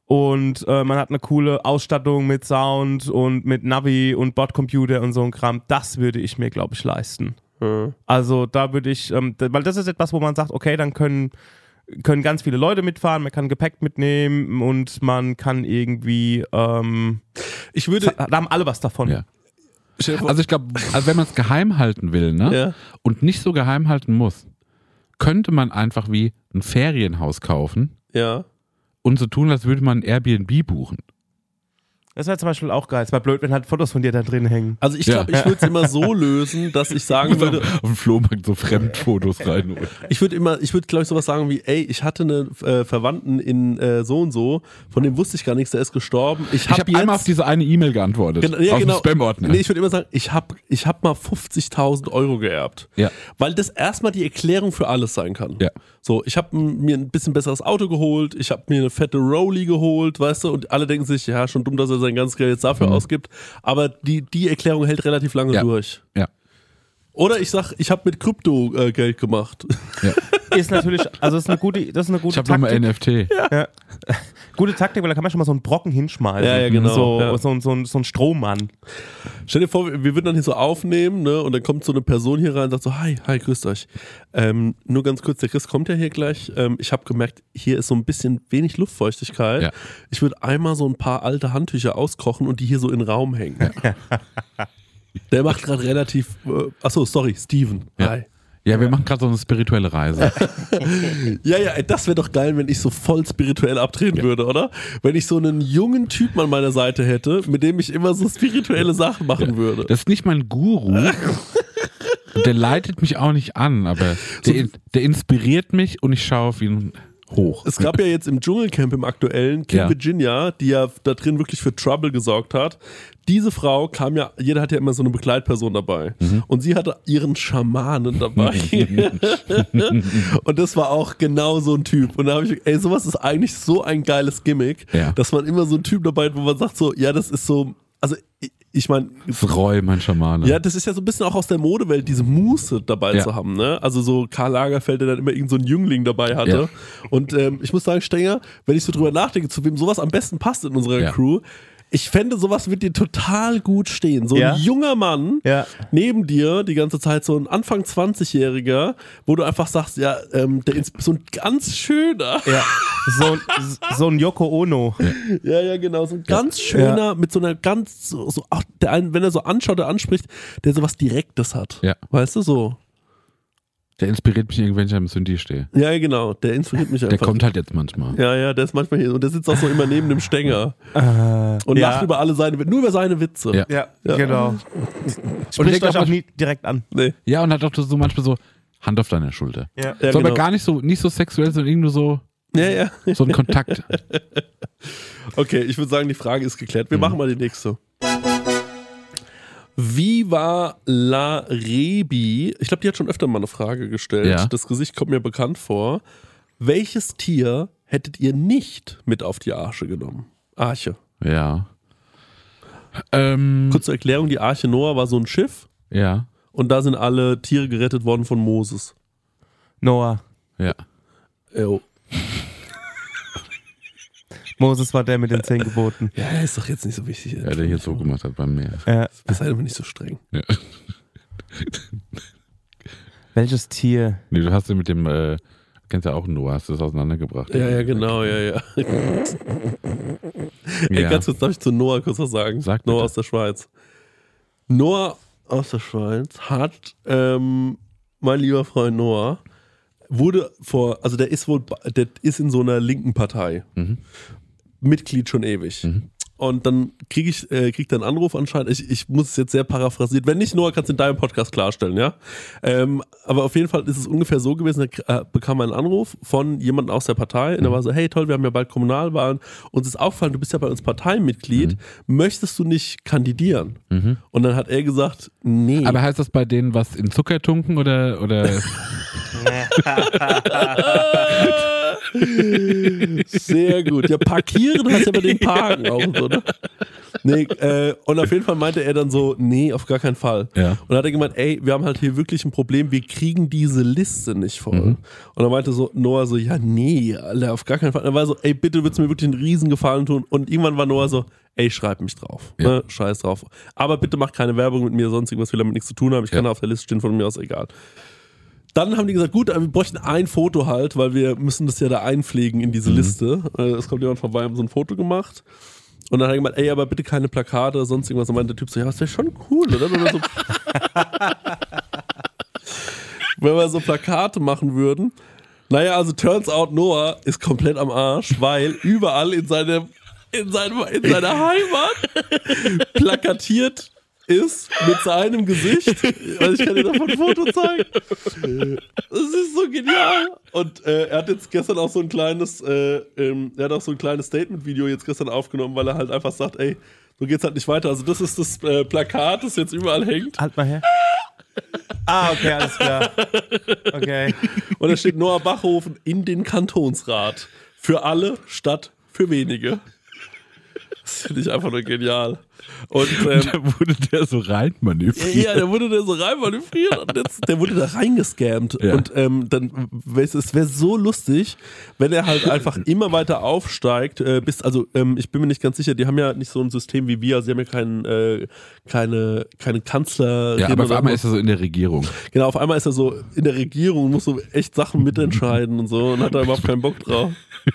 S2: und äh, man hat eine coole Ausstattung mit Sound und mit Navi und Bordcomputer und so ein Kram. Das würde ich mir, glaube ich, leisten.
S3: Mhm.
S2: Also da würde ich, ähm, weil das ist etwas, wo man sagt, okay, dann können, können ganz viele Leute mitfahren, man kann Gepäck mitnehmen und man kann irgendwie, ähm,
S3: Ich würde,
S2: da haben alle was davon.
S4: Ja. Also ich glaube, also wenn man es geheim halten will, ne?
S3: Ja.
S4: Und nicht so geheim halten muss, könnte man einfach wie ein Ferienhaus kaufen
S3: ja.
S4: und so tun, als würde man ein Airbnb buchen.
S2: Das wäre zum Beispiel auch geil. Es wäre blöd, wenn halt Fotos von dir da drin hängen.
S3: Also ich
S4: Ja.
S3: glaube, ich würde es immer so lösen, dass ich sagen würde,
S4: Auf dem Flohmarkt so Fremdfotos reinholen.
S3: ich würde immer, ich würde glaube ich sowas sagen wie, ey, ich hatte einen äh, Verwandten in äh, so und so, von dem wusste ich gar nichts, der ist gestorben. Ich
S4: Ich
S3: habe
S4: habe
S3: jetzt
S4: einmal auf diese eine E-Mail geantwortet.
S3: Genau, ja,
S4: aus
S3: genau.
S4: dem Spam-Ordner.
S3: Nee, ich würde immer sagen, ich habe ich hab mal fünfzigtausend Euro geerbt.
S4: Ja.
S3: Weil das erstmal die Erklärung für alles sein kann.
S4: Ja.
S3: So, ich habe mir ein bisschen besseres Auto geholt, ich habe mir eine fette Rolli geholt, weißt du, und alle denken sich, ja, schon dumm, dass er sein ganzes Geld jetzt dafür
S4: Mhm.
S3: ausgibt. Aber die, die Erklärung hält relativ lange
S4: Ja.
S3: durch.
S4: Ja.
S3: Oder ich sag, ich habe mit Krypto äh, Geld gemacht.
S4: Ja.
S2: Ist natürlich, also das ist eine gute, das ist eine gute
S4: Ich habe nochmal
S2: Taktik.
S4: N F T.
S2: Ja. Gute Taktik, weil da kann man schon mal so einen Brocken hinschmeißen.
S3: Ja, ja, genau,
S2: So,
S3: ja.
S2: so, so, ein- so ein Strohmann.
S3: Stell dir vor, wir würden dann hier so aufnehmen, ne, und dann kommt so eine Person hier rein und sagt so, hi, hi, grüßt euch. Ähm, nur ganz kurz, der Chris kommt ja hier gleich. Ähm, ich habe gemerkt, hier ist so ein bisschen wenig Luftfeuchtigkeit.
S4: Ja.
S3: Ich würde einmal so ein paar alte Handtücher auskochen und die hier so in den Raum hängen. Der macht gerade relativ, äh, achso, sorry, Steven.
S4: Ja.
S3: Hi.
S4: Ja, wir machen gerade so eine spirituelle Reise.
S3: Ja, ja, ey, das wäre doch geil, wenn ich so voll spirituell abtreten würde, oder? Wenn ich so einen jungen Typen an meiner Seite hätte, mit dem ich immer so spirituelle Sachen machen würde.
S4: Das ist nicht mein Guru. Der leitet mich auch nicht an, aber der, der inspiriert mich und ich schaue auf ihn hoch.
S3: Es gab ja jetzt im Dschungelcamp im aktuellen Kim
S4: Ja.
S3: Virginia, die ja da drin wirklich für Trouble gesorgt hat. Diese Frau kam ja, jeder hat ja immer so eine Begleitperson dabei.
S4: Mhm.
S3: Und sie hatte ihren Schamanen dabei. Und das war auch genau so ein Typ. Und da habe ich, ey, sowas ist eigentlich so ein geiles Gimmick,
S4: Ja.
S3: dass man immer so einen Typ dabei hat, wo man sagt so, ja, das ist so, also ich, ich meine,
S4: Das ist Roy, mein Schamane.
S3: ja, das ist ja so ein bisschen auch aus der Modewelt, diese Muße dabei
S4: Ja.
S3: zu haben, ne? Also so Karl Lagerfeld, der dann immer irgend so einen Jüngling dabei hatte.
S4: Ja.
S3: Und ähm, ich muss sagen, Stenger, wenn ich so drüber nachdenke, zu wem sowas am besten passt in unserer
S4: Ja.
S3: Crew, ich fände, sowas wird dir total gut stehen. So ein
S2: Ja.
S3: junger Mann
S2: Ja.
S3: neben dir die ganze Zeit, so ein Anfang zwanzigjähriger, wo du einfach sagst, ja, ähm, der ist so ein ganz schöner.
S2: Ja. So, so ein Yoko Ono.
S3: Ja, ja, genau. So ein ganz schöner, mit so einer ganz, so, so auch der einen, wenn er so anschaut, der anspricht, der sowas Direktes hat.
S4: Ja.
S3: Weißt du, so.
S4: Der inspiriert mich irgendwie, wenn ich am Synthi stehe.
S3: Ja, ja, genau. Der inspiriert mich
S4: Der
S3: einfach.
S4: kommt halt jetzt manchmal.
S3: Ja, ja, der ist manchmal hier und der sitzt auch so immer neben dem Stänger und
S2: ja.
S3: lacht über alle seine, nur über seine Witze.
S4: Ja.
S2: Ja,
S3: Ja.
S2: genau.
S4: Und
S2: Spricht
S4: legt
S2: euch
S4: auch
S2: auch nie direkt an.
S3: Nee.
S4: Ja, und hat auch so manchmal so Hand auf deiner Schulter.
S2: Ja.
S3: Ja,
S4: so,
S3: genau.
S4: aber gar nicht so, nicht so sexuell, sondern irgendwie nur so,
S3: Ja, ja.
S4: so ein Kontakt.
S3: Okay, ich würde sagen, die Frage ist geklärt. Wir
S4: Mhm.
S3: machen mal die nächste. Wie war La Rebi? Ich glaube, die hat schon öfter mal eine Frage gestellt.
S4: Ja.
S3: Das Gesicht kommt mir bekannt vor. Welches Tier hättet ihr nicht mit auf die Arche genommen? Arche.
S4: Ja. Ähm,
S3: Kurz zur Erklärung, die Arche Noah war so ein Schiff
S4: ja.
S3: und da sind alle Tiere gerettet worden von Moses.
S2: Noah.
S4: Ja.
S3: Jo.
S2: Moses war der mit den zehn Geboten.
S3: Ja, ist doch jetzt nicht so wichtig.
S4: Ja, der hier so gemacht hat beim Meer.
S2: Ja.
S3: Bist halt immer nicht so streng.
S4: Ja.
S2: Welches Tier?
S4: Nee, du hast ja mit dem, äh, kennst ja auch Noah, hast du das auseinandergebracht.
S3: Ja, ja, genau, ja, ja. Ey,
S4: Ja.
S3: ganz kurz, darf ich zu Noah kurz was sagen?
S4: Sag
S3: Noah
S4: bitte.
S3: aus der Schweiz. Noah aus der Schweiz hat, ähm, mein lieber Freund Noah, wurde vor, also der ist wohl, der ist in so einer linken Partei.
S4: Mhm.
S3: Mitglied schon ewig.
S4: Mhm.
S3: Und dann kriege ich, äh, krieg dann einen Anruf anscheinend. Ich, ich muss es jetzt sehr paraphrasiert. Wenn nicht, Noah, kannst du in deinem Podcast klarstellen, ja? Ähm, aber auf jeden Fall ist es ungefähr so gewesen, da äh, bekam er einen Anruf von jemandem aus der Partei und er war so, hey toll, wir haben ja bald Kommunalwahlen. Uns ist aufgefallen, du bist ja bei uns Parteimitglied. Möchtest du nicht kandidieren?
S4: Mhm.
S3: Und dann hat er gesagt, nee.
S4: Aber heißt das bei denen was in Zucker tunken oder, oder
S3: Sehr gut. Ja, parkieren heißt ja bei den Parken auch so, ne? Nee, äh, und auf jeden Fall meinte er dann so, nee, auf gar keinen Fall.
S4: Ja.
S3: Und dann hat er gemeint, ey, wir haben halt hier wirklich ein Problem, wir kriegen diese Liste nicht voll.
S4: Mhm.
S3: Und dann meinte so Noah so, ja, nee, Alter, auf gar keinen Fall. Und dann war er so, ey, bitte, würdest du mir wirklich einen riesen Gefallen tun? Und irgendwann war Noah so, ey, schreib mich drauf.
S4: Ja.
S3: Ne? Scheiß drauf. Aber bitte mach keine Werbung mit mir, sonst irgendwas will damit nichts zu tun haben. Ich kann
S4: Ja.
S3: da auf der Liste stehen, von mir aus egal. Dann haben die gesagt, gut, wir bräuchten ein Foto halt, weil wir müssen das ja da einpflegen in diese
S4: Mhm. Liste.
S3: Liste. Es kommt jemand vorbei, haben so ein Foto gemacht. Und dann hat er gemeint, ey, aber bitte keine Plakate oder sonst irgendwas. Und meinte der Typ so, ja, das wäre schon cool, oder? Wenn wir so, wenn wir so Plakate machen würden. Naja, also turns out, Noah ist komplett am Arsch, weil überall in, seine, in, seinem, in seiner Heimat plakatiert ist mit seinem Gesicht. Also ich kann dir davon ein Foto zeigen. Das ist so genial. Und äh, er hat jetzt gestern auch so ein kleines, äh, ähm, er hat auch so ein kleines Statement-Video jetzt gestern aufgenommen, weil er halt einfach sagt, ey, so geht's halt nicht weiter. Also das ist das äh, Plakat, das jetzt überall hängt.
S2: Halt mal her. Ah, okay, alles klar. Okay.
S3: Und da steht Noah Bachhofen in den Kantonsrat. Für alle statt für wenige. Das finde ich einfach nur genial. Und ähm,
S4: Da wurde der so rein manövriert.
S3: ja, der wurde da so rein manövriert und jetzt, der wurde da reingescammt.
S4: Ja.
S3: Und ähm, dann, es wäre so lustig, wenn er halt einfach immer weiter aufsteigt, äh, bis, also ähm, ich bin mir nicht ganz sicher, die haben ja nicht so ein System wie wir, also sie haben ja keinen, äh, keine, keine Kanzler.
S4: Ja, aber auf einmal ist er so in der Regierung.
S3: Genau, auf einmal ist er so in der Regierung und muss so echt Sachen mitentscheiden und so und hat da überhaupt keinen Bock drauf.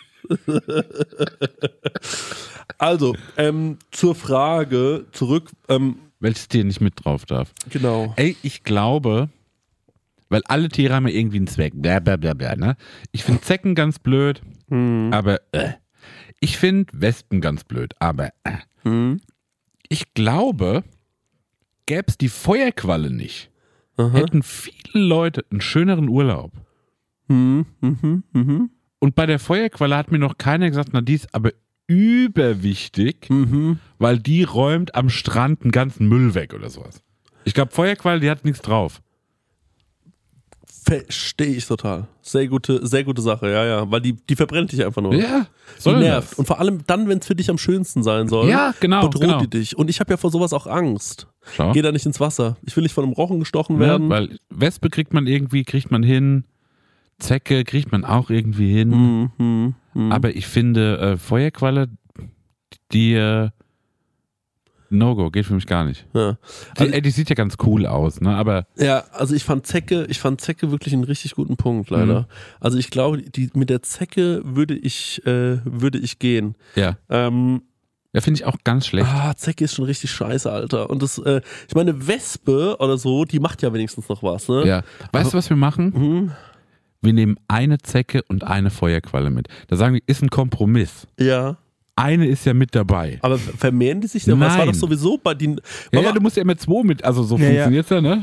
S3: Also, ähm, zur Frage zurück, ähm,
S4: Welches Tier nicht mit drauf darf.
S3: genau.
S4: Ey, ich glaube, weil alle Tiere haben ja irgendwie einen Zweck. Blablabla, ne? Ich finde Zecken ganz blöd,
S3: Hm.
S4: aber äh. ich finde Wespen ganz blöd, aber äh.
S3: Hm.
S4: Ich glaube, gäbe es die Feuerqualle nicht,
S3: Aha.
S4: hätten viele Leute einen schöneren Urlaub.
S3: Hm. Mhm. Mhm.
S4: Und bei der Feuerqualle hat mir noch keiner gesagt, na die ist aber überwichtig,
S3: Mhm.
S4: weil die räumt am Strand einen ganzen Müll weg oder sowas. Ich glaube, Feuerqualle, die hat nichts drauf.
S3: Verstehe ich total. Sehr gute, sehr gute Sache, ja, ja. Weil die, die verbrennt dich einfach nur.
S4: Ja,
S3: Die
S4: soll
S3: nervt.
S4: das?
S3: Und vor allem dann, wenn es für dich am schönsten sein soll,
S4: Ja, genau,
S3: bedroht
S4: genau.
S3: die dich. Und ich habe ja vor sowas auch Angst.
S4: Schau.
S3: Geh da nicht ins Wasser. Ich will nicht von einem Rochen gestochen
S4: Ja,
S3: werden.
S4: weil Wespe kriegt man irgendwie, kriegt man hin. Zecke kriegt man auch irgendwie hin.
S3: Mhm. Mhm. Mhm.
S4: Aber ich finde, äh, Feuerqualle, die äh, No-Go, geht für mich gar nicht.
S3: Ja.
S4: Die,
S3: Also-
S4: ey, die sieht ja ganz cool aus, ne? Aber
S3: Ja, also ich fand Zecke, ich fand Zecke wirklich einen richtig guten Punkt, leider.
S4: Mhm.
S3: Also ich glaube, die, mit der Zecke würde ich, äh, würde ich gehen.
S4: ja,
S3: Ähm,
S4: ja finde ich auch ganz schlecht.
S3: ah, Zecke ist schon richtig scheiße, Alter. Und das, äh, ich meine, Wespe oder so, die macht ja wenigstens noch was, ne?
S4: Ja. Weißt du, was wir machen?
S3: Mhm.
S4: Wir nehmen eine Zecke und eine Feuerqualle mit. Da sagen wir, ist ein Kompromiss.
S3: Ja.
S4: Eine ist ja mit dabei.
S3: Aber vermehren die sich denn? Das war
S4: Nein.
S3: doch sowieso bei den.
S4: Ja,
S3: Mama,
S4: ja, du musst ja immer zwei mit, also so
S2: Ja,
S4: funktioniert's ja, ne?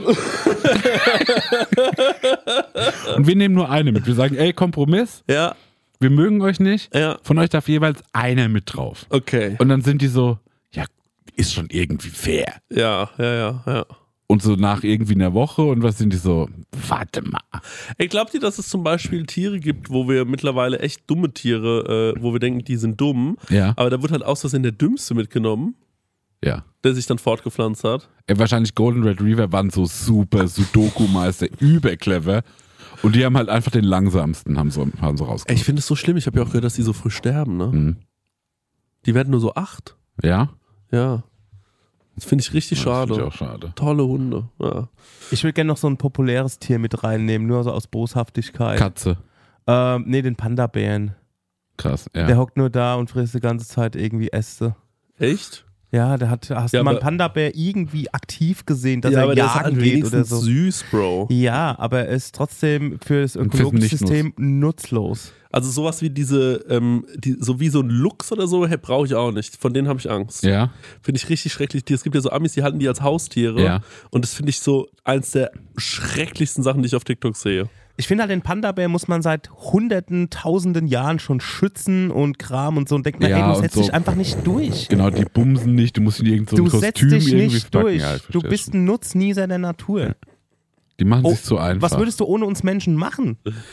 S4: Und wir nehmen nur eine mit. Wir sagen, ey, Kompromiss,
S3: ja,
S4: wir mögen euch nicht.
S3: ja,
S4: Von euch darf jeweils einer mit drauf.
S3: okay.
S4: Und dann sind die so, ja, ist schon irgendwie fair.
S3: Ja, ja, ja, ja.
S4: Und so nach irgendwie einer Woche und was sind die so, warte mal.
S3: Ey, glaubt ihr, dass es zum Beispiel Tiere gibt, wo wir mittlerweile echt dumme Tiere, äh, wo wir denken, die sind dumm,
S4: Ja,
S3: aber da wird halt aus Versehen der Dümmste mitgenommen,
S4: ja.
S3: der sich dann fortgepflanzt hat?
S4: Ey, wahrscheinlich Golden Retriever waren so super Sudoku-Meister, überclever. Und die haben halt einfach den langsamsten, haben so, haben so
S3: Ey,
S4: rausgekommen.
S3: ich finde es so schlimm, ich habe ja auch gehört, dass die so früh sterben, ne?
S4: Mhm.
S3: Die werden nur so acht.
S4: Ja?
S3: Ja. Das finde ich richtig
S4: Ja,
S3: schade.
S4: Das finde ich auch schade.
S3: Tolle Hunde. Ja.
S2: Ich will gerne noch so ein populäres Tier mit reinnehmen, nur so aus Boshaftigkeit.
S4: Katze.
S2: Ähm, nee, den Panda-Bären.
S4: Krass, ja.
S2: Der hockt nur da und frisst die ganze Zeit irgendwie Äste.
S3: Echt?
S2: Ja, der hat, hast
S3: Ja,
S2: du mal einen
S3: aber-
S2: Panda-Bär irgendwie aktiv gesehen, dass
S3: ja,
S2: er
S3: aber der ist halt
S2: jagen geht
S3: wenigstens
S2: oder so?
S3: süß, Bro.
S2: Ja, aber er ist trotzdem für das
S4: Und
S2: ökologische
S4: Fissen nicht
S2: System nutzlos.
S3: Also sowas wie diese, ähm, die, so wie so ein Luchs oder so, hey, brauche ich auch nicht. Von denen habe ich Angst.
S4: Ja,
S3: Finde ich richtig schrecklich. Es gibt ja so Amis, die halten die als Haustiere.
S4: Ja.
S3: Und das finde ich so eins der schrecklichsten Sachen, die ich auf TikTok sehe.
S2: Ich finde halt, den Panda-Bär muss man seit hunderten, tausenden Jahren schon schützen und Kram und so. Und denkt man,
S4: Ja,
S2: ey, du
S4: und
S2: setzt
S4: so-
S2: dich einfach nicht durch.
S4: genau, die bumsen nicht, du musst in irgendein so
S2: Du
S4: ein
S2: setzt
S4: Kostüm
S2: dich
S4: irgendwie
S2: nicht
S4: verpacken.
S2: durch.
S4: Ja, ich
S2: Du
S4: verstehe
S2: bist
S4: schon.
S2: ein Nutznießer der Natur.
S4: Die machen
S2: Oh,
S4: sich so einfach.
S2: Was würdest du ohne uns Menschen machen?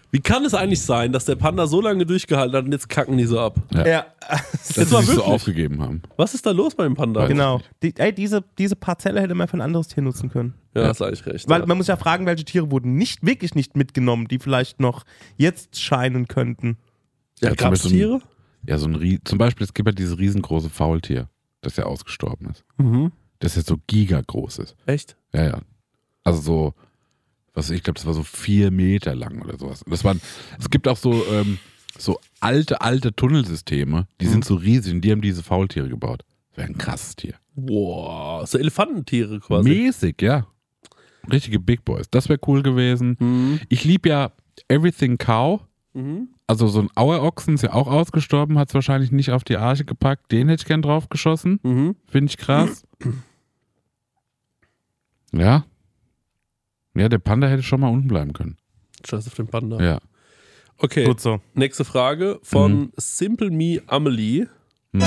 S3: Wie kann es eigentlich sein, dass der Panda so lange durchgehalten hat und jetzt kacken die so ab?
S4: Ja.
S2: Ja,
S4: Dass
S3: Das
S4: sie
S3: war
S4: sich so
S3: wirklich-
S4: aufgegeben haben.
S3: Was ist da los bei dem Panda?
S2: genau. Die, ey, diese, diese Parzelle hätte man für ein anderes Tier nutzen können.
S3: Ja, hast eigentlich recht.
S2: Weil
S3: ja.
S2: man muss ja fragen, welche Tiere wurden nicht, wirklich nicht mitgenommen, die vielleicht noch jetzt scheinen könnten.
S3: ja,
S4: Ja, zum
S3: gab es
S4: Beispiel so ein-
S3: Tiere?
S4: Ja, so ein Rie zum Beispiel, es gibt ja dieses riesengroße Faultier, das ja ausgestorben ist.
S3: Mhm.
S4: Das jetzt so gigagroß ist.
S3: Echt?
S4: Ja, ja. Also so, was ich glaube, das war so vier Meter lang oder sowas. Das waren, es gibt auch so, ähm, so alte, alte Tunnelsysteme, die
S3: Mhm.
S4: sind so riesig und die haben diese Faultiere gebaut. Das wäre ein krasses Tier.
S3: Wow, so Elefantentiere quasi.
S4: Mäßig, ja. Richtige Big Boys. Das wäre cool gewesen.
S3: Mhm.
S4: Ich liebe ja Everything Cow.
S3: Mhm.
S4: Also so ein Auerochsen ist ja auch ausgestorben, hat es wahrscheinlich nicht auf die Arche gepackt. Den hätte ich gern drauf geschossen.
S3: Mhm.
S4: Finde ich krass. Ja. Ja, der Panda hätte schon mal unten bleiben können.
S3: Scheiß auf den Panda.
S4: Ja.
S3: Okay,
S2: Gut so.
S3: nächste Frage von
S4: Mhm.
S3: Simple Me Amelie.
S4: Mhm.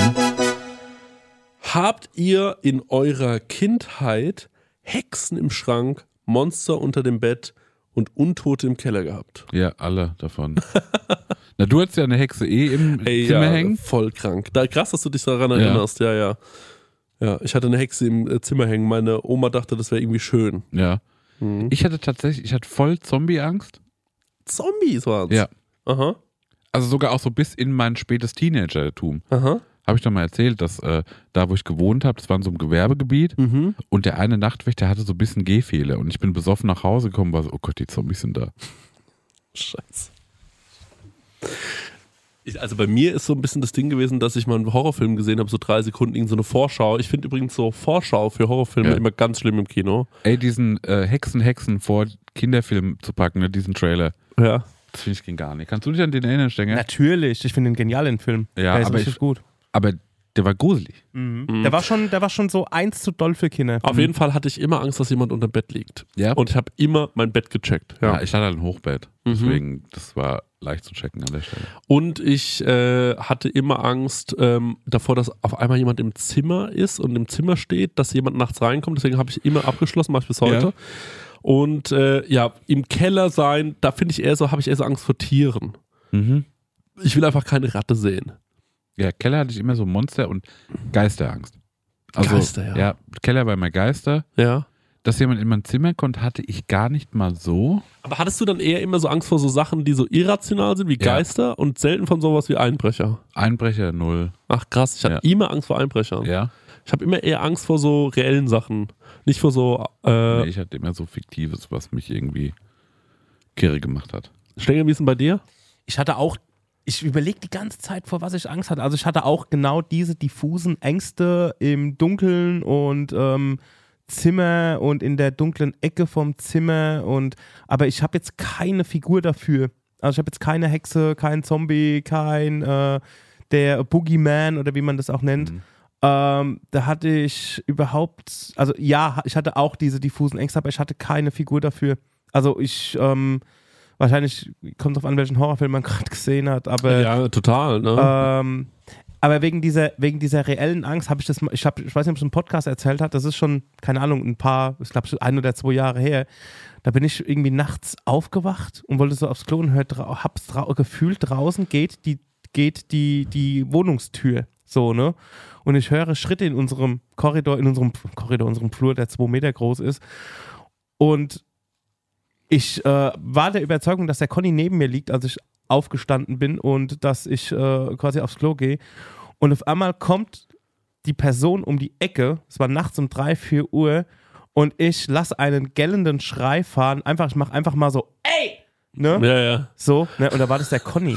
S3: Habt ihr in eurer Kindheit Hexen im Schrank, Monster unter dem Bett und Untote im Keller gehabt?
S4: Ja, alle davon. Na, du hattest ja eine Hexe eh im
S3: Ey,
S4: Zimmer
S3: ja,
S4: hängen.
S3: voll krank. Da, krass, dass du dich daran
S4: Ja.
S3: erinnerst. Ja, ja. Ja, ich hatte eine Hexe im äh, Zimmer hängen. Meine Oma dachte, das wäre irgendwie schön.
S4: Ja.
S3: Mhm.
S4: Ich hatte tatsächlich, ich hatte voll Zombie-Angst.
S3: Zombies waren's.
S4: Ja.
S3: Aha.
S4: Also sogar auch so bis in mein spätes Teenagertum.
S3: Aha.
S4: Habe ich doch mal erzählt, dass äh, da, wo ich gewohnt habe, das war in so einem Gewerbegebiet
S3: Mhm.
S4: und der eine Nachtwächter hatte so ein bisschen Gehfehler und ich bin besoffen nach Hause gekommen, war so, oh Gott, die Zombies sind da.
S3: Scheiße. Ich, also bei mir ist so ein bisschen das Ding gewesen, dass ich mal einen Horrorfilm gesehen habe, so drei Sekunden, irgend so eine Vorschau. Ich finde übrigens so Vorschau für Horrorfilme
S4: Ja.
S3: immer ganz schlimm im Kino.
S4: Ey, diesen äh, Hexen, Hexen vor Kinderfilm zu packen, ne, diesen Trailer,
S3: Ja.
S4: das finde ich ging gar nicht. Kannst du dich an den erinnern, Stenger?
S2: Natürlich, ich finde den genial, den Film.
S4: Ja,
S2: der ist
S4: aber
S2: richtig
S4: ich-
S2: gut.
S4: Aber der war gruselig.
S2: Mhm. Der, war schon, der war schon so eins zu doll für Kinder.
S3: Auf jeden Fall hatte ich immer Angst, dass jemand unter dem Bett liegt.
S4: Ja.
S3: Und ich habe immer mein Bett gecheckt.
S4: Ja,
S3: Ja.
S4: ich hatte halt ein Hochbett.
S3: Mhm.
S4: Deswegen, das war leicht zu checken an der Stelle.
S3: Und ich äh, hatte immer Angst ähm, davor, dass auf einmal jemand im Zimmer ist und im Zimmer steht, dass jemand nachts reinkommt. Deswegen habe ich immer abgeschlossen, mache ich bis heute.
S4: Ja.
S3: Und äh, ja, im Keller sein, da finde ich eher so, habe ich eher so Angst vor Tieren.
S4: Mhm.
S3: Ich will einfach keine Ratte sehen.
S4: Ja, Keller hatte ich immer so Monster- und Geisterangst. Also,
S3: Geister, ja.
S4: Ja, Keller war immer Geister.
S3: Ja.
S4: Dass jemand in mein Zimmer konnte, hatte ich gar nicht mal so.
S3: Aber hattest du dann eher immer so Angst vor so Sachen, die so irrational sind wie
S4: Ja.
S3: Geister und selten von sowas wie Einbrecher?
S4: Einbrecher null.
S3: Ach krass, ich hatte
S4: Ja.
S3: immer Angst vor Einbrechern.
S4: Ja.
S3: Ich habe immer eher Angst vor so reellen Sachen. Nicht vor so, äh,
S4: Nee, ich hatte immer so Fiktives, was mich irgendwie kirre gemacht hat.
S3: Stenger, wie ist denn bei dir?
S2: Ich hatte auch, ich überlege die ganze Zeit, vor was ich Angst hatte. Also ich hatte auch genau diese diffusen Ängste im Dunkeln und ähm, Zimmer und in der dunklen Ecke vom Zimmer und aber ich habe jetzt keine Figur dafür. Also ich habe jetzt keine Hexe, kein Zombie, kein äh, der Boogeyman oder wie man das auch nennt.
S4: Mhm.
S2: Ähm, da hatte ich überhaupt, also ja, ich hatte auch diese diffusen Ängste, aber ich hatte keine Figur dafür. Also ich, ähm, wahrscheinlich kommt es auf an, welchen Horrorfilm man gerade gesehen hat, aber
S3: Ja, total, ne?
S2: ähm, aber wegen dieser, wegen dieser reellen Angst habe ich das, mal- ich, hab, ich weiß nicht, ob es im Podcast erzählt hat, das ist schon, keine Ahnung, ein paar, ich glaube schon ein oder zwei Jahre her, da bin ich irgendwie nachts aufgewacht und wollte so aufs Klo und hör, drau- hab's drau gefühlt, draußen geht die, geht die, die Wohnungstür, so, ne? Und ich höre Schritte in unserem Korridor, in unserem Korridor, unserem Flur, der zwei Meter groß ist und ich äh, war der Überzeugung, dass der Conny neben mir liegt, als ich aufgestanden bin und dass ich äh, quasi aufs Klo gehe. Und auf einmal kommt die Person um die Ecke, es war nachts um drei, vier Uhr, und ich lasse einen gellenden Schrei fahren. Einfach, ich mache einfach mal so, ey! Ne?
S3: ja, ja.
S2: So, ne? Und da war das der Conny.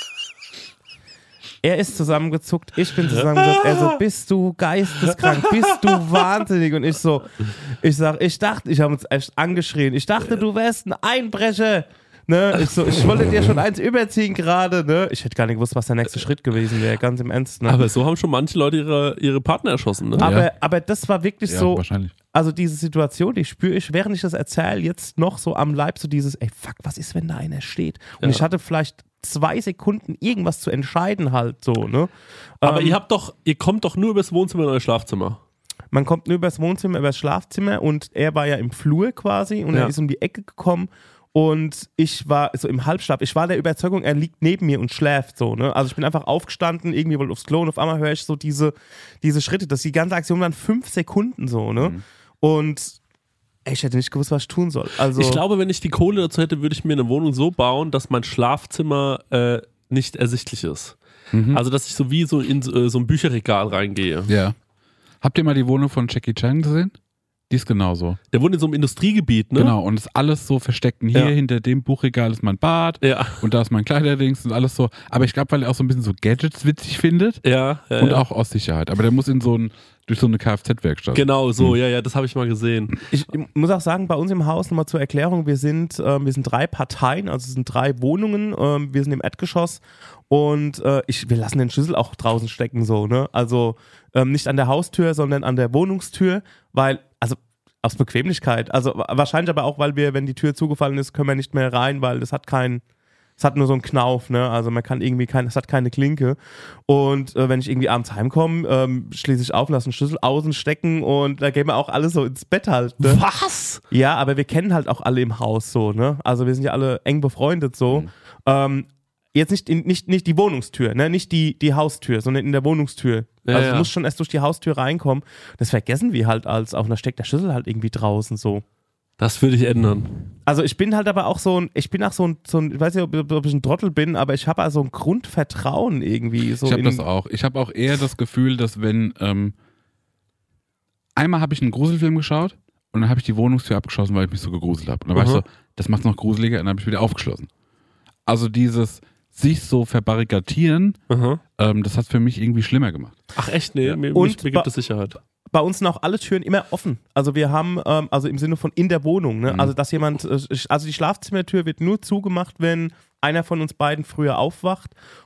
S2: Er ist zusammengezuckt, ich bin zusammengezuckt. Er so, bist du geisteskrank, bist du wahnsinnig? Und ich so, ich sag, ich dachte, ich habe uns echt angeschrien. Ich dachte, du wärst ein Einbrecher. Ne? Ich so, ich wollte dir schon eins überziehen gerade. Ne? Ich hätte gar nicht gewusst, was der nächste Schritt gewesen wäre, ganz im Ernst. Ne?
S3: Aber so haben schon manche Leute ihre, ihre Partner erschossen, ne?
S2: Aber,
S4: Ja.
S2: aber das war wirklich
S4: Ja,
S2: so,
S4: wahrscheinlich.
S2: also diese Situation, die spüre ich, während ich das erzähle, jetzt noch so am Leib, so dieses, ey, fuck, was ist, wenn da einer steht? Und
S3: Ja.
S2: ich hatte vielleicht zwei Sekunden irgendwas zu entscheiden halt so, ne?
S3: Aber
S2: Ähm,
S3: ihr habt doch, ihr kommt doch nur übers Wohnzimmer in euer Schlafzimmer.
S2: Man kommt nur übers Wohnzimmer, übers Schlafzimmer und er war ja im Flur quasi und
S3: Ja.
S2: er ist um die Ecke gekommen und ich war so im Halbschlaf. Ich war der Überzeugung, er liegt neben mir und schläft so, ne? Also ich bin einfach aufgestanden, irgendwie wollte aufs Klo und auf einmal höre ich so diese, diese Schritte. Das die ganze Aktion waren fünf Sekunden so, ne? Mhm. Und ey, ich hätte nicht gewusst, was ich tun soll. Also
S3: ich glaube, wenn ich die Kohle dazu hätte, würde ich mir eine Wohnung so bauen, dass mein Schlafzimmer äh, nicht ersichtlich ist. Mhm. Also, dass ich so wie so in äh, so ein Bücherregal reingehe.
S4: Ja. Habt ihr mal die Wohnung von Jackie Chan gesehen? Die ist genauso.
S3: Der wohnt in so einem Industriegebiet, ne?
S4: Genau, und ist alles so versteckt. Und hier
S3: ja.
S4: hinter dem Buchregal ist mein Bad
S3: ja.
S4: und da ist mein Kleiderdings und alles so. Aber ich glaube, weil er auch so ein bisschen so Gadgets witzig findet
S3: ja, ja,
S4: und
S3: ja.
S4: auch aus Sicherheit. Aber der muss in so ein, durch so eine Kfz-Werkstatt.
S3: Genau, so,
S4: hm.
S3: ja, ja, das habe ich mal gesehen.
S2: Ich muss auch sagen, bei uns im Haus, nochmal zur Erklärung, wir sind, äh, wir sind drei Parteien, also es sind drei Wohnungen, äh, wir sind im Erdgeschoss und äh, ich, wir lassen den Schlüssel auch draußen stecken, so, ne? Also ähm, nicht an der Haustür, sondern an der Wohnungstür, weil, also aus Bequemlichkeit. Also wahrscheinlich aber auch, weil wir, wenn die Tür zugefallen ist, können wir nicht mehr rein, weil das hat kein, es hat nur so einen Knauf, ne? Also man kann irgendwie kein, es hat keine Klinke. Und äh, wenn ich irgendwie abends heimkomme, ähm, schließe ich auf, lasse einen Schlüssel außen stecken und da gehen wir auch alle so ins Bett halt. Ne?
S3: Was?
S2: Ja, aber wir kennen halt auch alle im Haus so, ne? Also wir sind ja alle eng befreundet so. Mhm. Ähm, Jetzt nicht, in, nicht, nicht die Wohnungstür, ne? Nicht die, die Haustür, sondern in der Wohnungstür.
S3: Ja,
S2: also
S3: ja.
S2: du musst schon erst durch die Haustür reinkommen. Das vergessen wir halt als auch, da steckt der Schlüssel halt irgendwie draußen so.
S3: Das würde ich ändern.
S2: Also ich bin halt aber auch so ein, ich bin auch so ein, so ein ich weiß nicht, ob, ob ich ein Trottel bin, aber ich habe also ein Grundvertrauen irgendwie. So
S4: ich habe
S2: in,
S4: das auch. Ich habe auch eher das Gefühl, dass wenn, ähm, einmal habe ich einen Gruselfilm geschaut und dann habe ich die Wohnungstür abgeschlossen, weil ich mich so gegruselt habe. Und dann war
S2: Mhm.
S4: ich so, das macht es noch gruseliger und dann habe ich wieder aufgeschlossen. Also dieses sich so verbarrikadieren,
S3: Mhm.
S4: ähm, das hat für mich irgendwie schlimmer gemacht.
S3: Ach echt? Nee,
S4: Ja.
S3: mir,
S2: Und
S3: mich, mir gibt es Sicherheit.
S2: bei uns sind auch alle Türen immer offen. Also wir haben, ähm, also im Sinne von in der Wohnung, ne?
S4: Mhm.
S2: Also dass jemand, äh, also die Schlafzimmertür wird nur zugemacht, wenn einer von uns beiden früher aufwacht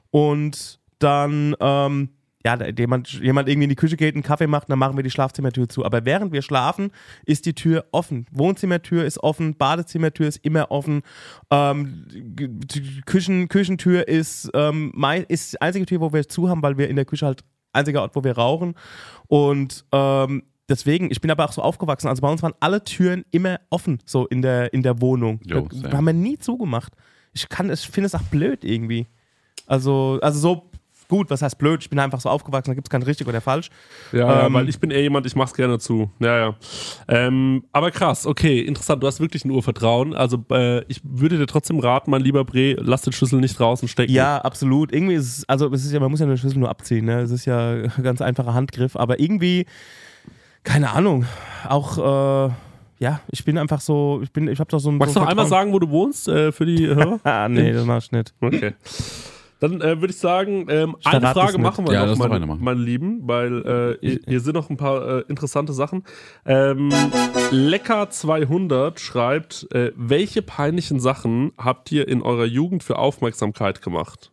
S2: und dann, ähm, ja, jemand, jemand irgendwie in die Küche geht, einen Kaffee macht, dann machen wir die Schlafzimmertür zu. Aber während wir schlafen, ist die Tür offen. Wohnzimmertür ist offen, Badezimmertür ist immer offen, ähm, die Küchen, Küchentür ist, ähm, ist die einzige Tür, wo wir zu haben, weil wir in der Küche halt einziger Ort, wo wir rauchen. Und ähm, deswegen, ich bin aber auch so aufgewachsen, also bei uns waren alle Türen immer offen, so in der, in der Wohnung.
S4: Jo,
S2: da haben wir nie zugemacht. Ich kann, ich finde es auch blöd irgendwie. Also, also so gut, was heißt blöd? Ich bin einfach so aufgewachsen, da gibt es kein richtig oder falsch.
S3: Ja,
S2: Ähm,
S3: ja, weil ich bin eher jemand, ich mach's gerne zu. Ja, ja. Ähm, aber krass, okay, interessant. Du hast wirklich ein Urvertrauen. Also äh, ich würde dir trotzdem raten, mein lieber Bre, lass den Schlüssel nicht draußen stecken.
S2: Ja, absolut. Irgendwie ist es, also es ist ja, man muss ja den Schlüssel nur abziehen, ne? Es ist ja ein ganz einfacher Handgriff, aber irgendwie, keine Ahnung, auch, äh, ja, ich bin einfach so, ich bin, ich hab doch so ein.
S3: Magst
S2: so
S3: du noch
S2: ein
S3: einmal
S2: Vertrauen.
S3: sagen, wo du wohnst, äh, für die Hörer?
S2: Ah, nee, das mach ich nicht.
S3: Okay. Dann äh, würde ich sagen, ähm,
S2: Ich
S3: eine
S2: verrate
S3: Frage
S2: es nicht.
S3: machen wir
S4: Ja,
S3: noch,
S4: lass doch
S3: meine,
S4: eine machen.
S3: meine Lieben, weil äh, hier, hier sind noch ein paar äh, interessante Sachen. Ähm, Lecker zweihundert schreibt, äh, welche peinlichen Sachen habt ihr in eurer Jugend für Aufmerksamkeit gemacht?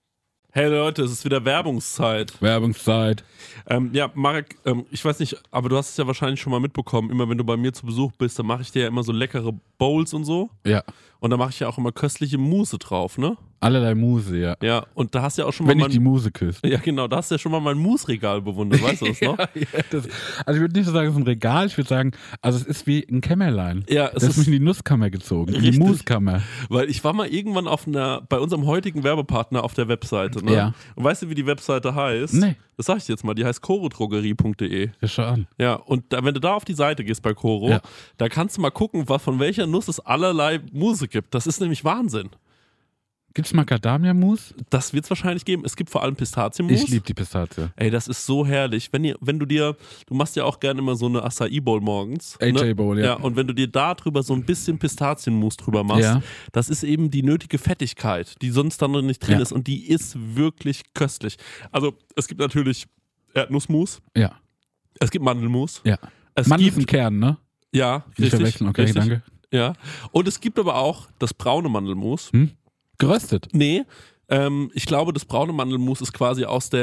S3: Hey Leute, es ist wieder Werbungszeit.
S4: Werbungszeit.
S3: Ähm, ja, Marek, ähm, ich weiß nicht, aber du hast es ja wahrscheinlich schon mal mitbekommen. Immer wenn du bei mir zu Besuch bist, dann mache ich dir ja immer so leckere Bowls und so.
S4: Ja.
S3: Und da mache ich ja auch immer köstliche Mousse drauf, ne?
S4: Allerlei Muse, ja.
S3: Ja, und da hast du ja auch schon
S4: Wenn
S3: mal
S4: ich die
S3: mein,
S4: Muse küsse.
S3: ja genau, da hast du ja schon mal mein Mousse-Regal bewundert, weißt du das noch?
S4: Ja, ja, das, also ich würde nicht so sagen, es ist ein Regal, ich würde sagen, also es ist wie ein Kämmerlein.
S3: Ja,
S4: Das
S3: es
S4: ist mich
S3: ist,
S4: in die Nusskammer gezogen, in
S3: Richtig.
S4: die Muskammer.
S3: weil ich war mal irgendwann auf einer, bei unserem heutigen Werbepartner auf der Webseite, ne?
S4: Ja.
S3: Und weißt du, wie die Webseite heißt?
S4: Nee.
S3: Das sag ich dir jetzt mal, die heißt chorodrogerie punkt de.
S4: Ja, schau an.
S3: Ja, und da, wenn du da auf die Seite gehst bei Choro,
S4: Ja.
S3: da kannst du mal gucken, was, von welcher Nuss es allerlei Mousse gibt. Das ist nämlich Wahnsinn.
S4: Gibt's Macadamia-Mus?
S3: Das wird es wahrscheinlich geben. Es gibt vor allem Pistazienmus.
S4: Ich liebe die Pistazie.
S3: Ey, das ist so herrlich. Wenn, ihr, wenn du dir, du machst ja auch gerne immer so eine Acai-Bowl morgens.
S4: A J Bowl, ja.
S3: Ja, und wenn du dir da drüber so ein bisschen Pistazienmus drüber machst,
S4: Ja.
S3: das ist eben die nötige Fettigkeit, die sonst dann noch nicht drin
S4: Ja.
S3: ist. Und die ist wirklich köstlich. Also, es gibt natürlich Erdnussmus,
S4: Ja,
S3: es gibt Mandelmus.
S4: ja.
S3: Es
S4: Mann ist
S3: gibt,
S4: ein Kern, ne?
S3: ja,
S4: Nicht
S3: richtig,
S4: verwechseln, okay,
S3: richtig,
S4: danke.
S3: Ja. Und es gibt aber auch das braune Mandelmus.
S4: Hm? Geröstet.
S3: Nee, ähm, ich glaube, das braune Mandelmus ist quasi aus der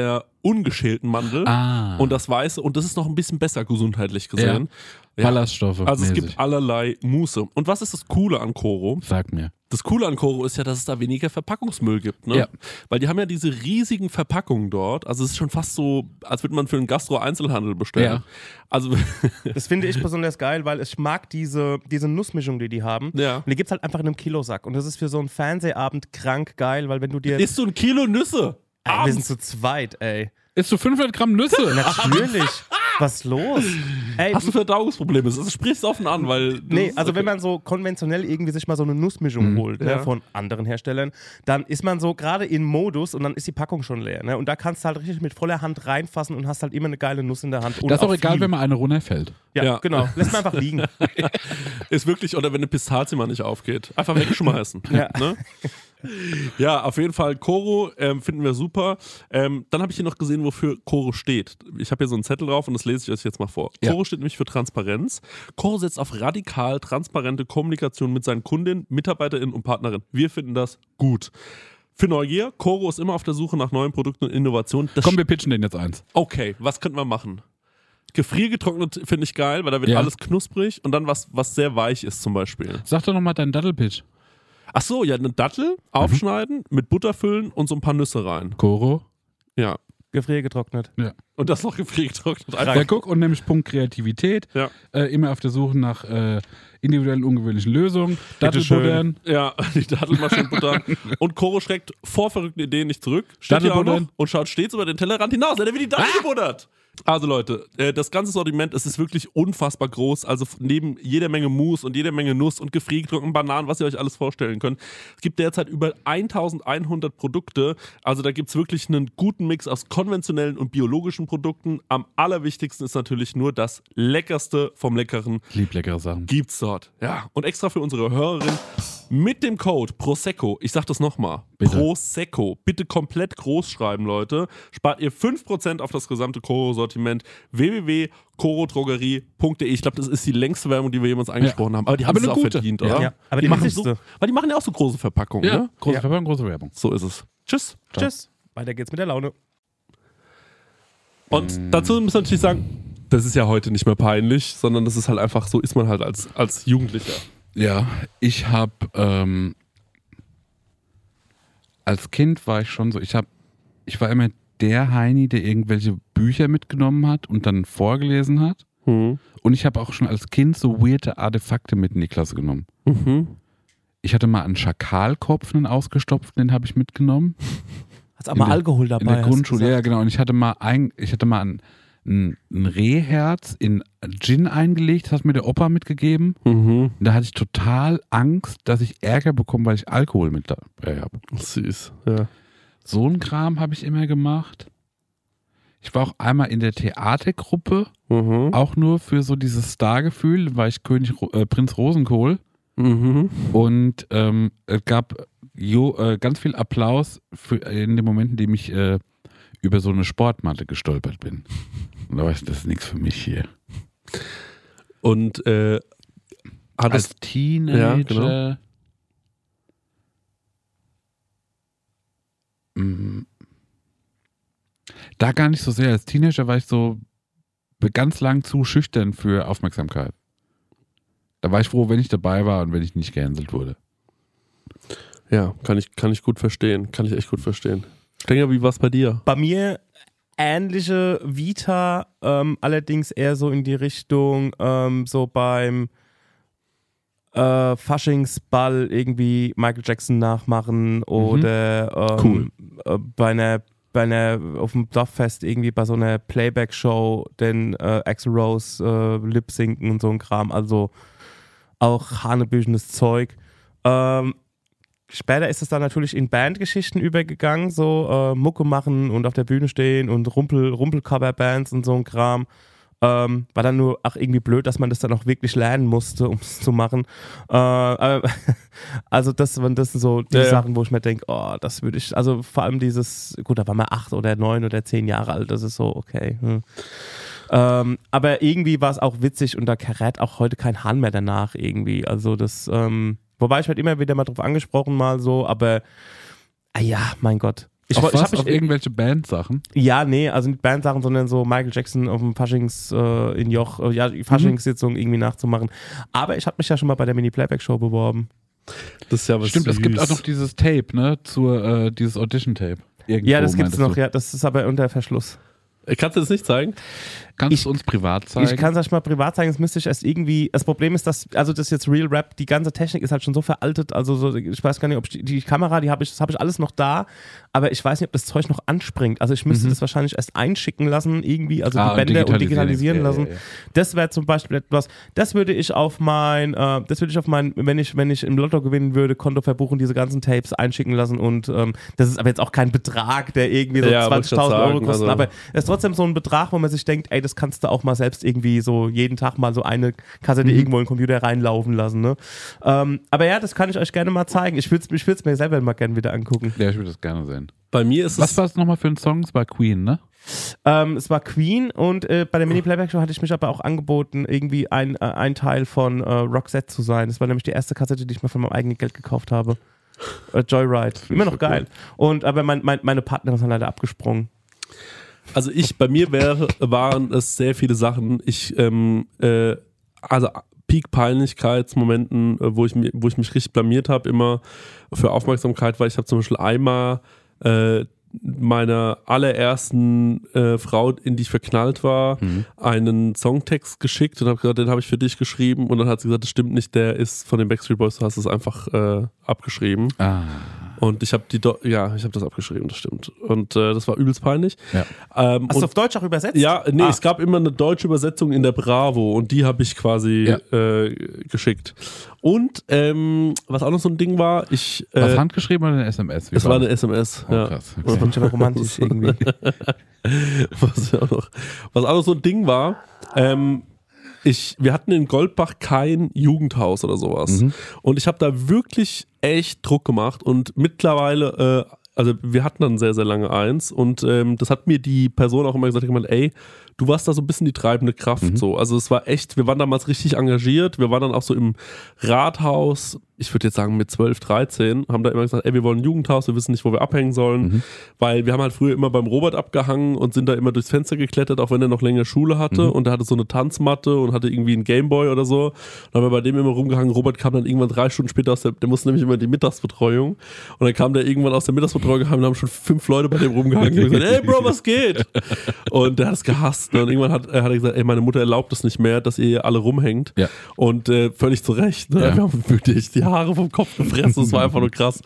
S3: ungeschälten Mandel
S4: Ah.
S3: und das weiße und das ist noch ein bisschen besser gesundheitlich gesehen. Ja.
S4: Ballaststoffe.
S3: Also es
S4: mäßig.
S3: gibt allerlei Muße. Und was ist das Coole an Koro?
S4: Sag mir.
S3: Das Coole an Koro ist ja, dass es da weniger Verpackungsmüll gibt. Ne?
S4: Ja.
S3: Weil die haben ja diese riesigen Verpackungen dort. Also es ist schon fast so, als würde man für einen Gastro-Einzelhandel bestellen.
S4: Ja.
S3: Also
S2: Das finde ich besonders geil, weil ich mag diese, diese Nussmischung, die die haben.
S3: Ja.
S2: Und die gibt es halt einfach in einem Kilosack. Und das ist für so einen Fernsehabend krank geil, weil wenn du dir...
S3: isst du ein Kilo Nüsse?
S2: Ey, wir
S3: abends?
S2: sind zu zweit, ey.
S4: Isst du fünfhundert Gramm Nüsse?
S2: Natürlich. Was ist los? Ey,
S3: Hast du Verdauungsprobleme? Das sprichst du offen an, weil... das
S2: nee,
S3: ist
S2: also
S3: okay.
S2: wenn man so konventionell irgendwie sich mal so eine Nussmischung
S4: Mhm.
S2: holt, ne,
S3: Ja.
S2: von anderen Herstellern, dann ist man so gerade in Modus und dann ist die Packung schon leer. Ne? Und da kannst du halt richtig mit voller Hand reinfassen und hast halt immer eine geile Nuss in der Hand. Und
S4: Das ist auch egal,
S2: viel.
S4: wenn mal eine runterfällt.
S2: Ja,
S3: Ja.
S2: genau. Lässt man einfach liegen.
S3: Ist wirklich, oder wenn eine Pistazie mal nicht aufgeht. Einfach wegschmeißen.
S2: Ja.
S3: Ne? Ja, auf jeden Fall Koro ähm, finden wir super. Ähm, dann habe ich hier noch gesehen, wofür Koro steht. Ich habe hier so einen Zettel drauf und das lese ich euch jetzt mal vor.
S4: Ja.
S3: Koro steht nämlich für Transparenz. Koro setzt auf radikal transparente Kommunikation mit seinen Kundinnen, MitarbeiterInnen und Partnerinnen. Wir finden das gut. Für Neugier, Koro ist immer auf der Suche nach neuen Produkten und Innovationen. Das
S4: Komm, wir pitchen den jetzt eins.
S3: Okay, was könnten wir machen? Gefriergetrocknet finde ich geil, weil da wird
S4: Ja.
S3: alles knusprig und dann was, was sehr weich ist zum Beispiel.
S4: Sag doch nochmal deinen Dattelpitch.
S3: Ach so, ja, eine Dattel aufschneiden, mit Butter füllen und so ein paar Nüsse rein.
S4: Koro.
S3: Ja.
S2: Gefriergetrocknet.
S3: Und das noch gefriergetrocknet.
S4: Ja, guck, und nämlich Punkt Kreativität.
S3: Ja.
S4: Äh, immer auf der Suche nach äh, individuellen, ungewöhnlichen Lösungen.
S2: Bitteschön.
S4: Dattelbuddern.
S3: Ja, die Dattelmaschinen buttern. Und Koro schreckt vor verrückten Ideen nicht zurück. Steht hier auch noch
S4: Dattelbuddern.
S3: und schaut stets über den Tellerrand hinaus. Er hat wieder die Dattel gebuddert. Also Leute, äh, das ganze Sortiment, es ist wirklich unfassbar groß. Also f- neben jeder Menge Mousse und jeder Menge Nuss und gefriergetrockneten Bananen, was ihr euch alles vorstellen könnt. Es gibt derzeit über eintausendeinhundert Produkte. Also da gibt es wirklich einen guten Mix aus konventionellen und biologischen Produkten. Am allerwichtigsten ist natürlich nur das Leckerste vom Leckeren.
S4: Ich lieb leckere Sachen.
S3: Gibt's dort. Ja. Und extra für unsere Hörerin mit dem Code Prosecco, ich sag das nochmal,
S4: Bitte.
S3: Prosecco, bitte komplett groß schreiben, Leute, spart ihr fünf Prozent auf das gesamte Koro-Sortiment. w w w punkt koro drogerie punkt de. Ich glaube, das ist die längste Werbung, die wir jemals angesprochen haben. Aber die haben
S4: Aber
S3: es
S4: eine
S3: auch
S4: gute.
S3: verdient,
S4: Ja.
S3: oder?
S2: Ja, aber die
S3: machen so,
S2: wichtigste.
S3: weil die machen ja auch so große Verpackungen,
S4: Ja,
S3: ne?
S4: große
S2: Ja.
S4: Verpackung, große Werbung.
S3: So ist es. Tschüss.
S2: Tschüss. Weiter geht's mit der Laune.
S3: Und dazu muss man natürlich sagen, das ist ja heute nicht mehr peinlich, sondern das ist halt einfach, so ist man halt als, als Jugendlicher.
S4: Ja, ich habe ähm, als Kind war ich schon so, ich habe, ich war immer der Heini, der irgendwelche Bücher mitgenommen hat und dann vorgelesen hat.
S3: Mhm.
S4: Und ich habe auch schon als Kind so weirde Artefakte mit in die Klasse genommen.
S3: Mhm.
S4: Ich hatte mal einen Schakalkopf, einen ausgestopften, den habe ich mitgenommen.
S2: Hast aber
S4: In der-
S2: Alkohol dabei.
S4: In der
S2: hast du
S4: Grundschule, ja
S2: gesagt.
S4: genau. Und ich hatte mal ein, ich hatte mal ein, ein, ein Rehherz in Gin eingelegt, das hat mir der Opa mitgegeben.
S3: Mhm.
S4: Und da hatte ich total Angst, dass ich Ärger bekomme, weil ich Alkohol mit dabei habe.
S3: Süß, ja.
S4: So ein Kram habe ich immer gemacht. Ich war auch einmal in der Theatergruppe,
S3: Mhm.
S4: auch nur für so dieses Stargefühl, da war ich König Ro- äh, Prinz Rosenkohl.
S3: Mhm.
S4: Und ähm, es gab jo, äh, ganz viel Applaus für, in den Momenten, in dem ich äh, über so eine Sportmatte gestolpert bin. Und da weiß ich, das ist nichts für mich hier.
S3: Und äh, hat
S4: Als
S3: das,
S4: Teenager.
S3: Ja, genau.
S4: Mm, Da gar nicht so sehr. Als Teenager war ich so ganz lang zu schüchtern für Aufmerksamkeit. Da war ich froh, wenn ich dabei war und wenn ich nicht gehänselt wurde.
S3: ja, kann ich, kann ich gut verstehen. Kann ich echt gut verstehen. Stenger, wie war's bei dir?
S2: Bei mir ähnliche Vita, ähm, allerdings eher so in die Richtung, ähm, so beim äh, Faschingsball irgendwie Michael Jackson nachmachen oder ähm,
S3: Cool.
S2: äh, bei einer bei einer auf dem Dorffest irgendwie bei so einer Playback-Show den äh, Axl Rose äh, lip-sinken und so ein Kram, also auch hanebüchenes Zeug. Ähm, Später ist es dann natürlich in Bandgeschichten übergegangen, so äh, Mucke machen und auf der Bühne stehen und Rumpel, Rumpel-Cover-Bands und so ein Kram. Ähm, war dann nur auch irgendwie blöd, dass man das dann auch wirklich lernen musste, um es zu machen. Äh, aber also das, das sind so die
S3: Ja, ja.
S2: Sachen, wo ich mir denke, oh, das würde ich, also vor allem dieses, gut, da war man acht oder neun oder zehn Jahre alt, das ist so, okay. Hm. Ähm, aber irgendwie war es auch witzig und da karät auch heute kein Hahn mehr danach irgendwie. Also das, ähm, wobei ich halt immer wieder mal drauf angesprochen mal so, aber ah ja, mein Gott. Ich,
S4: auf
S2: wollt- ich
S4: was?
S2: hab mich
S4: Auf irgendwelche Bandsachen?
S2: Ja, nee, also nicht Bandsachen, sondern so Michael Jackson auf dem Faschings äh, in Joch, äh, ja, Faschingssitzung irgendwie nachzumachen. Aber ich habe mich ja schon mal bei der Mini-Playback-Show beworben.
S3: Das ist ja was
S4: Stimmt,
S3: süß.
S4: es gibt auch noch dieses Tape, ne? Zur, äh, dieses Audition-Tape. Irgendwo,
S2: Ja, das gibt's
S4: meintest
S2: noch,
S4: du.
S2: ja, das ist aber unter Verschluss.
S3: Kannst du das nicht zeigen?
S4: Kannst
S2: Ich-
S4: du uns privat zeigen?
S2: Ich kann es euch mal privat zeigen, das müsste ich erst irgendwie. Das Problem ist, dass, also das ist jetzt Real Rap, die ganze Technik ist halt schon so veraltet. Also so, ich weiß gar nicht, ob ich die, die Kamera, die habe ich, das habe ich alles noch da, aber ich weiß nicht, ob das Zeug noch anspringt. Also ich müsste
S4: Mhm.
S2: das wahrscheinlich erst einschicken lassen, irgendwie, also
S4: Ah,
S2: die Bänder und digitalisieren
S4: digitalisieren. Ja,
S2: lassen.
S4: ja, ja.
S2: Das wäre zum Beispiel etwas, das würde ich auf mein, äh, das würde ich auf mein, wenn ich, wenn ich im Lotto gewinnen würde, Konto verbuchen, diese ganzen Tapes einschicken lassen und ähm, das ist aber jetzt auch kein Betrag, der irgendwie so
S3: Ja, wollte ich
S2: zwanzigtausend
S3: grad
S2: Euro
S3: sagen,
S2: kostet,
S3: also-
S2: aber es ist trotzdem so ein Betrag, wo man sich denkt, ey, das kannst du auch mal selbst irgendwie so jeden Tag mal so eine Kassette
S4: Mhm.
S2: irgendwo in den Computer reinlaufen lassen. Ne? Ähm, aber ja, das kann ich euch gerne mal zeigen. Ich würde es ich würd's mir selber mal gerne wieder angucken.
S4: Ja, ich würde das gerne sehen.
S3: Bei mir ist
S4: Was
S3: es.
S4: war es nochmal für ein Song? Es war Queen, ne?
S2: Ähm, es war Queen und äh, bei der Mini-Playback-Show hatte ich mich aber auch angeboten, irgendwie ein, äh, ein Teil von äh, Roxette zu sein. Das war nämlich die erste Kassette, die ich mir von meinem eigenen Geld gekauft habe. Äh, Joyride. Immer noch geil. Und aber mein, mein, meine Partnerin ist dann leider abgesprungen.
S3: Also ich, bei mir wäre, waren es sehr viele Sachen. Ich, ähm, äh, also Peak-Peinlichkeitsmomenten, äh, wo ich, mi- wo ich mich richtig blamiert habe, immer für Aufmerksamkeit, weil ich habe zum Beispiel einmal äh, meiner allerersten äh, Frau, in die ich verknallt war,
S4: Mhm.
S3: einen Songtext geschickt und habe gesagt, den habe ich für dich geschrieben und dann hat sie gesagt, das stimmt nicht, der ist von den Backstreet Boys, du hast es einfach äh, abgeschrieben.
S4: Ah.
S3: Und ich habe die, Do- ja, ich habe das abgeschrieben, das stimmt. Und äh, das war übelst peinlich.
S4: Ja.
S3: Ähm,
S2: Hast
S3: und
S2: du auf Deutsch auch übersetzt?
S3: ja, nee,
S2: Ah.
S3: es gab immer eine deutsche Übersetzung in der Bravo und die habe ich quasi
S4: Ja.
S3: äh, geschickt. Und ähm, was auch noch so ein Ding war, ich.
S4: Was
S3: Äh,
S4: handgeschrieben oder eine S M S? Wie
S3: es war
S4: war
S3: eine
S4: das?
S3: S M S.
S4: Oh,
S3: ja.
S4: krass.
S2: Das
S4: Okay.
S2: fand ich aber romantisch irgendwie.
S3: Was, ja auch noch, was auch noch so ein Ding war, ähm, ich, wir hatten in Goldbach kein Jugendhaus oder sowas.
S4: Mhm.
S3: Und ich habe da wirklich echt Druck gemacht und mittlerweile, äh, also wir hatten dann sehr, sehr lange eins und ähm, das hat mir die Person auch immer gesagt, gemeint, ey, du warst da so ein bisschen die treibende Kraft.
S4: Mhm.
S3: So. Also es war echt, wir waren damals richtig engagiert, wir waren dann auch so im Rathaus, ich würde jetzt sagen mit zwölf, dreizehn, haben da immer gesagt, ey, wir wollen ein Jugendhaus, wir wissen nicht, wo wir abhängen sollen,
S4: Mhm.
S3: weil wir haben halt früher immer beim Robert abgehangen und sind da immer durchs Fenster geklettert, auch wenn er noch länger Schule hatte
S4: Mhm.
S3: und er hatte so eine Tanzmatte und hatte irgendwie einen Gameboy oder so. Dann haben wir bei dem immer rumgehangen, Robert kam dann irgendwann drei Stunden später aus der, der musste nämlich immer in die Mittagsbetreuung und dann kam der irgendwann aus der Mittagsbetreuung geheim und haben schon fünf Leute bei dem rumgehangen und gesagt, ey Bro, was geht? Und der hat es gehasst. Ne? Und irgendwann hat, äh, hat er gesagt, ey, meine Mutter erlaubt es nicht mehr, dass ihr hier alle rumhängt.
S4: Ja.
S3: Und äh, völlig zu Recht. Ne?
S4: Ja.
S3: Wir haben wirklich die Haare vom Kopf gefressen. Das war einfach nur krass.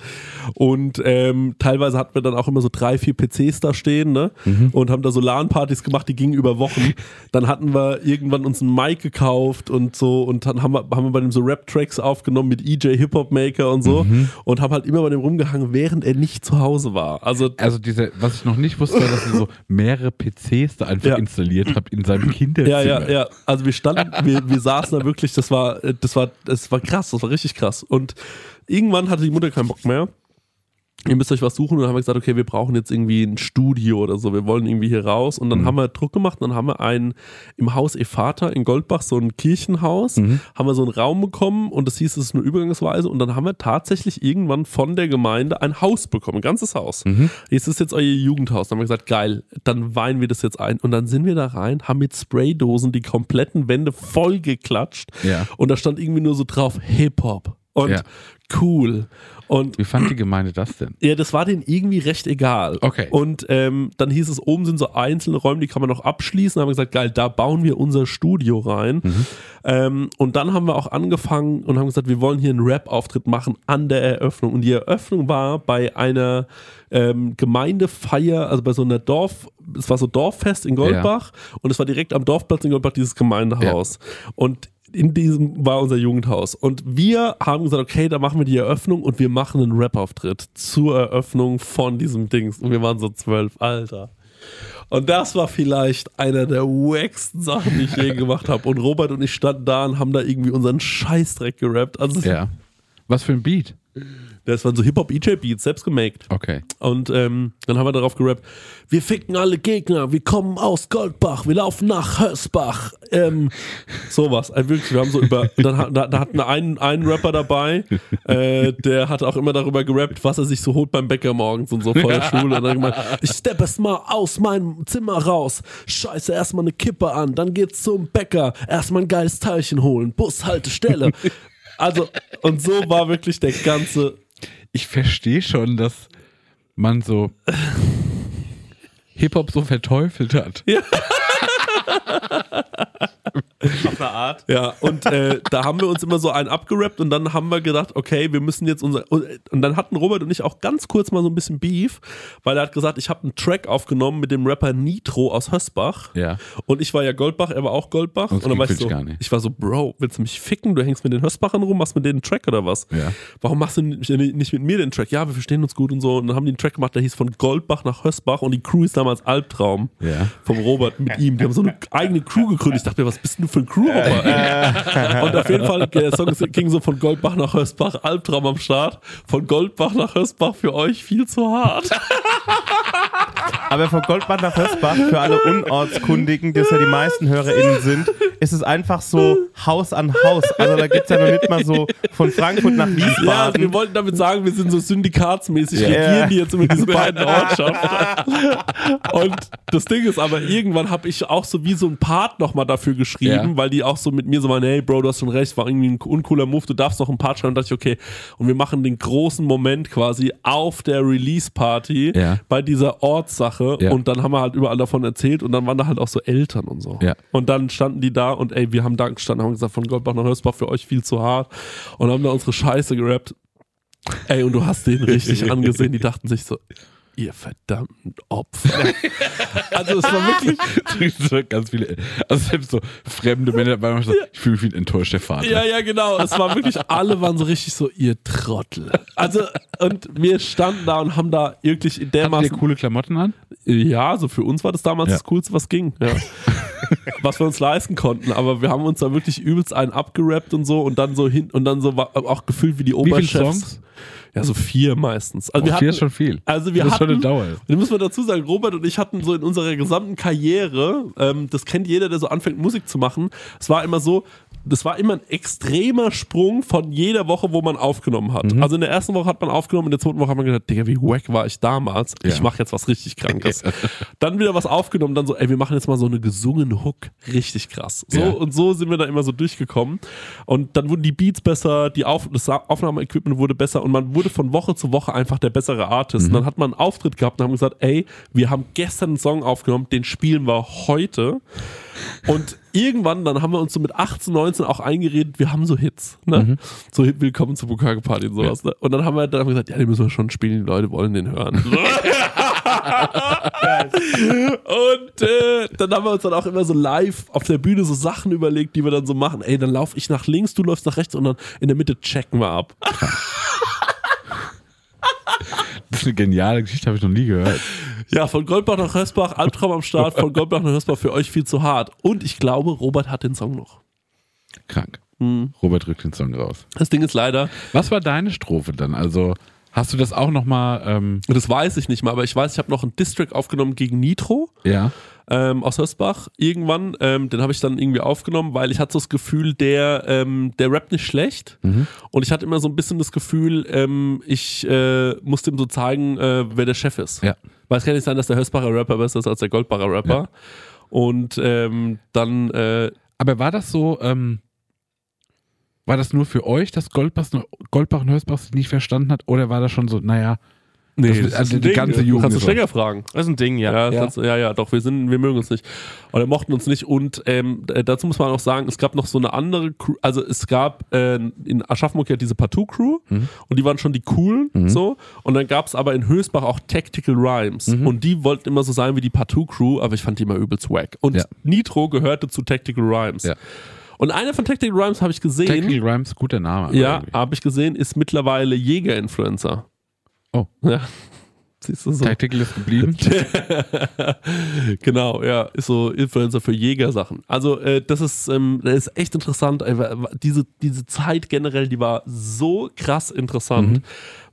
S3: Und ähm, teilweise hatten wir dann auch immer so drei, vier P Cs da stehen, ne?
S4: Mhm.
S3: Und haben da so LAN-Partys gemacht, die gingen über Wochen. Dann hatten wir irgendwann uns einen Mic gekauft und so und dann haben wir, haben wir bei dem so Rap-Tracks aufgenommen mit E J Hip-Hop-Maker und so
S4: Mhm.
S3: und haben halt immer bei dem rumgehangen, während er nicht zu Hause war. Also
S4: Also diese, was ich noch nicht wusste, war, dass ihr so mehrere P Cs da einfach
S3: Ja.
S4: installiert habt in seinem Kinderzimmer.
S3: ja, ja, ja. Also wir standen, wir, wir saßen da wirklich, das war, das war, das war krass, das war richtig krass. Und irgendwann hatte die Mutter keinen Bock mehr. Ihr müsst euch was suchen und dann haben wir gesagt, okay, wir brauchen jetzt irgendwie ein Studio oder so, wir wollen irgendwie hier raus und dann
S4: Mhm.
S3: haben wir Druck gemacht und dann haben wir ein, im Haus Evata in Goldbach, so ein Kirchenhaus,
S4: Mhm.
S3: haben wir so einen Raum bekommen und das hieß, es ist nur übergangsweise und dann haben wir tatsächlich irgendwann von der Gemeinde ein Haus bekommen, ein ganzes Haus.
S4: Mhm.
S3: Jetzt ist jetzt euer Jugendhaus. Dann haben wir gesagt, geil, dann weihen wir das jetzt ein und dann sind wir da rein, haben mit Spraydosen die kompletten Wände voll geklatscht
S4: Ja.
S3: und da stand irgendwie nur so drauf Hip-Hop und
S4: Ja.
S3: cool und
S4: Wie fand die Gemeinde das denn?
S3: ja, das war denen irgendwie recht egal.
S4: Okay.
S3: Und ähm, dann hieß es, oben sind so einzelne Räume, die kann man noch abschließen. Dann haben wir gesagt, geil, da bauen wir unser Studio rein.
S4: Mhm.
S3: Ähm, und dann haben wir auch angefangen und haben gesagt, wir wollen hier einen Rap-Auftritt machen an der Eröffnung. Und die Eröffnung war bei einer ähm, Gemeindefeier, also bei so einer Dorf, es war so Dorffest in Goldbach und es war direkt am Dorfplatz in Goldbach dieses Gemeindehaus. Und in diesem war unser Jugendhaus. Und wir haben gesagt, okay, da machen wir die Eröffnung und wir machen einen Rap-Auftritt zur Eröffnung von diesem Dings. Und wir waren so zwölf, Alter. Und das war vielleicht einer der wacksten Sachen, die ich je gemacht habe. Und Robert und ich standen da und haben da irgendwie unseren Scheißdreck gerappt. Also
S4: Ja. Was für ein Beat?
S3: Das waren so Hip-Hop-E J-Beats, selbst gemaked.
S4: Okay.
S3: Und ähm, dann haben wir darauf gerappt, wir ficken alle Gegner, wir kommen aus Goldbach, wir laufen nach Hösbach. Ähm, sowas. Also wirklich, wir haben so über, dann da, da hatten wir einen, einen Rapper dabei, äh, der hat auch immer darüber gerappt, was er sich so holt beim Bäcker morgens und so vor der Schule. Und dann gemeint, ich steppe es mal aus meinem Zimmer raus, scheiße erstmal eine Kippe an, dann geht's zum Bäcker, erstmal ein geiles Teilchen holen, Bushaltestelle. Also, und so war wirklich der ganze...
S4: Ich verstehe schon, dass man so Hip-Hop so verteufelt hat.
S3: Ja.
S2: Auf eine Art.
S3: Ja, und äh, da haben wir uns immer so einen abgerappt und dann haben wir gedacht, okay, wir müssen jetzt unser... Und, und dann hatten Robert und ich auch ganz kurz mal so ein bisschen Beef, weil er hat gesagt, ich habe einen Track aufgenommen mit dem Rapper Nitro aus Hösbach.
S4: Ja.
S3: Und ich war ja Goldbach, er war auch Goldbach.
S4: Und,
S3: und dann war ich
S4: ich
S3: so,
S4: gar nicht.
S3: ich war so, Bro, willst du mich ficken? Du hängst mit den Hösbachern rum, machst mit denen einen Track oder was?
S4: Ja.
S3: Warum machst du nicht nicht mit mir den Track? Ja, wir verstehen uns gut und so. Und dann haben die einen Track gemacht, der hieß von Goldbach nach Hösbach und die Crew ist damals Albtraum.
S4: Ja.
S3: Vom Robert mit ihm. Die haben so eine eigene Crew gegründet. Ich dachte mir, was bist denn du für ein Crewhopper? Äh. Und auf jeden Fall, der Song ging so von Goldbach nach Hösbach, Albtraum am Start. Von Goldbach nach Hösbach für euch viel zu hart.
S2: Aber von Goldbach nach Hösbach, für alle Unortskundigen, die es ja die meisten HörerInnen sind, ist es einfach so Haus an Haus. Also da gibt es ja noch nicht mal so von Frankfurt nach Wiesbaden.
S3: Ja, also wir wollten damit sagen, wir sind so syndikatsmäßig,
S2: Ja.
S3: regieren die jetzt über diese beiden Ortschaften. Und das Ding ist aber, irgendwann habe ich auch so wie so ein Part nochmal dafür geschrieben,
S4: Ja.
S3: weil die auch so mit mir so waren, hey Bro, du hast schon recht, war irgendwie ein uncooler Move, du darfst noch ein Part schreiben. Und dachte ich, okay, und wir machen den großen Moment quasi auf der Release-Party
S4: Ja.
S3: bei dieser Ortssache
S4: Ja.
S3: und dann haben wir halt überall davon erzählt und dann waren da halt auch so Eltern und so.
S4: Ja.
S3: Und dann standen die da und ey, wir haben da gestanden, haben gesagt, von Goldbach nach Hösbach für euch viel zu hart und haben da unsere Scheiße gerappt. Ey, und du hast den richtig angesehen, die dachten sich so, ihr verdammten Opfer. Also es war wirklich...
S4: So ganz viele, also selbst so fremde Männer, weil man so, ich fühle mich wie ein enttäuschter Vater.
S3: Ja, ja, genau. Es war wirklich, alle waren so richtig so, ihr Trottel. Also, und wir standen da und haben da wirklich in
S4: Habt ihr
S3: dermaßen...
S4: coole Klamotten an?
S3: Ja, so für uns war das damals
S4: Ja.
S3: das Coolste, was ging. Ja. Was wir uns leisten konnten. Aber wir haben uns da wirklich übelst einen abgerappt und so und dann so hin und dann so war auch gefühlt wie die
S4: Wie viele
S3: Oberchefs.
S4: Songs?
S3: Ja, so vier meistens. Also
S4: Oh,
S3: wir
S4: vier
S3: hatten,
S4: ist schon viel.
S3: Also wir
S4: das ist
S3: hatten,
S4: schon eine Dauer.
S3: da muss man dazu sagen, Robert und ich hatten so in unserer gesamten Karriere, ähm, das kennt jeder, der so anfängt Musik zu machen, es war immer so, das war immer ein extremer Sprung von jeder Woche, wo man aufgenommen hat.
S4: Mhm.
S3: Also in der ersten Woche hat man aufgenommen, in der zweiten Woche hat man gedacht, Digga, wie wack war ich damals?
S4: Ja.
S3: Ich mache jetzt was richtig Krankes. Dann wieder was aufgenommen, dann so, ey, wir machen jetzt mal so eine gesungene Hook. Richtig krass. So
S4: Ja.
S3: und so sind wir da immer so durchgekommen. Und dann wurden die Beats besser, die Auf das Aufnahmeequipment wurde besser und man wurde von Woche zu Woche einfach der bessere Artist.
S4: Mhm.
S3: Und dann hat man einen Auftritt gehabt und haben gesagt, ey, wir haben gestern einen Song aufgenommen, den spielen wir heute. Und irgendwann, dann haben wir uns so mit achtzehn, neunzehn auch eingeredet, wir haben so Hits, ne?
S4: Mhm.
S3: So Hit Willkommen zur Bukake Party und sowas, ne? Und dann haben wir dann haben wir gesagt, ja, den müssen wir schon spielen, die Leute wollen den hören. Und äh, dann haben wir uns dann auch immer so live auf der Bühne so Sachen überlegt, die wir dann so machen. Ey, dann laufe ich nach links, du läufst nach rechts und dann in der Mitte checken wir ab.
S4: Das ist eine geniale Geschichte, habe ich noch nie gehört.
S3: Ja, von Goldbach nach Hösbach, Albtraum am Start, von Goldbach nach Hösbach für euch viel zu hart. Und ich glaube, Robert hat den Song noch.
S4: Krank.
S3: Hm.
S4: Robert rückt den Song raus.
S3: Das Ding ist leider,
S4: Was war deine Strophe dann? Also hast du das auch nochmal, ähm,
S3: das weiß ich nicht mal, aber ich weiß, ich habe noch einen Diss-Track aufgenommen gegen Nitro.
S4: ja,
S3: Ähm, aus Hösbach irgendwann, ähm, den habe ich dann irgendwie aufgenommen, weil ich hatte so das Gefühl, der, ähm, der rappt nicht schlecht
S4: Mhm.
S3: und ich hatte immer so ein bisschen das Gefühl, ähm, ich äh, musste ihm so zeigen, äh, wer der Chef ist.
S4: Ja.
S3: Weil es kann nicht sein, dass der Hösbacher Rapper besser ist als der Goldbacher Rapper.
S4: Ja.
S3: Und ähm, dann, äh,
S4: aber war das so, ähm, war das nur für euch, dass Goldbach, Goldbach und Hösbach sich nicht verstanden hat? Oder war das schon so, naja,
S3: nee,
S4: das-
S3: das
S4: also
S3: ist ein
S4: die
S3: Ding.
S4: ganze
S3: Du
S4: Jugend
S3: kannst du
S4: ist so.
S3: Schläger fragen.
S2: Das ist ein Ding, ja.
S3: Ja, das
S4: Ja.
S3: kannst du- ja, ja, doch, wir sind, wir mögen uns nicht. Oder mochten uns nicht. Und ähm, äh, dazu muss man auch sagen, es gab noch so eine andere Crew, also es gab äh, in Aschaffenburg ja diese Partout-Crew
S4: Mhm.
S3: und die waren schon die coolen,
S4: Mhm.
S3: so. Und dann gab es aber in Hösbach auch Tactical Rhymes.
S4: Mhm.
S3: Und die wollten immer so sein wie die Partout-Crew, aber ich fand die immer übelst wack. Und
S4: Ja.
S3: Nitro gehörte zu Tactical Rhymes.
S4: Ja.
S3: Und einer von Tactical Rhymes habe ich gesehen,
S4: Technical Rhymes, guter Name. aber
S3: ja,
S4: irgendwie.
S3: habe ich gesehen, ist mittlerweile Jäger-Influencer.
S4: Oh.
S3: Ja. Siehst du so?
S4: Tactical ist geblieben.
S3: Genau, ja, ist so Influencer für Jägersachen. Also äh, das ist, ähm, das ist echt interessant. Äh, diese, diese Zeit generell, die war so krass interessant,
S4: Mhm.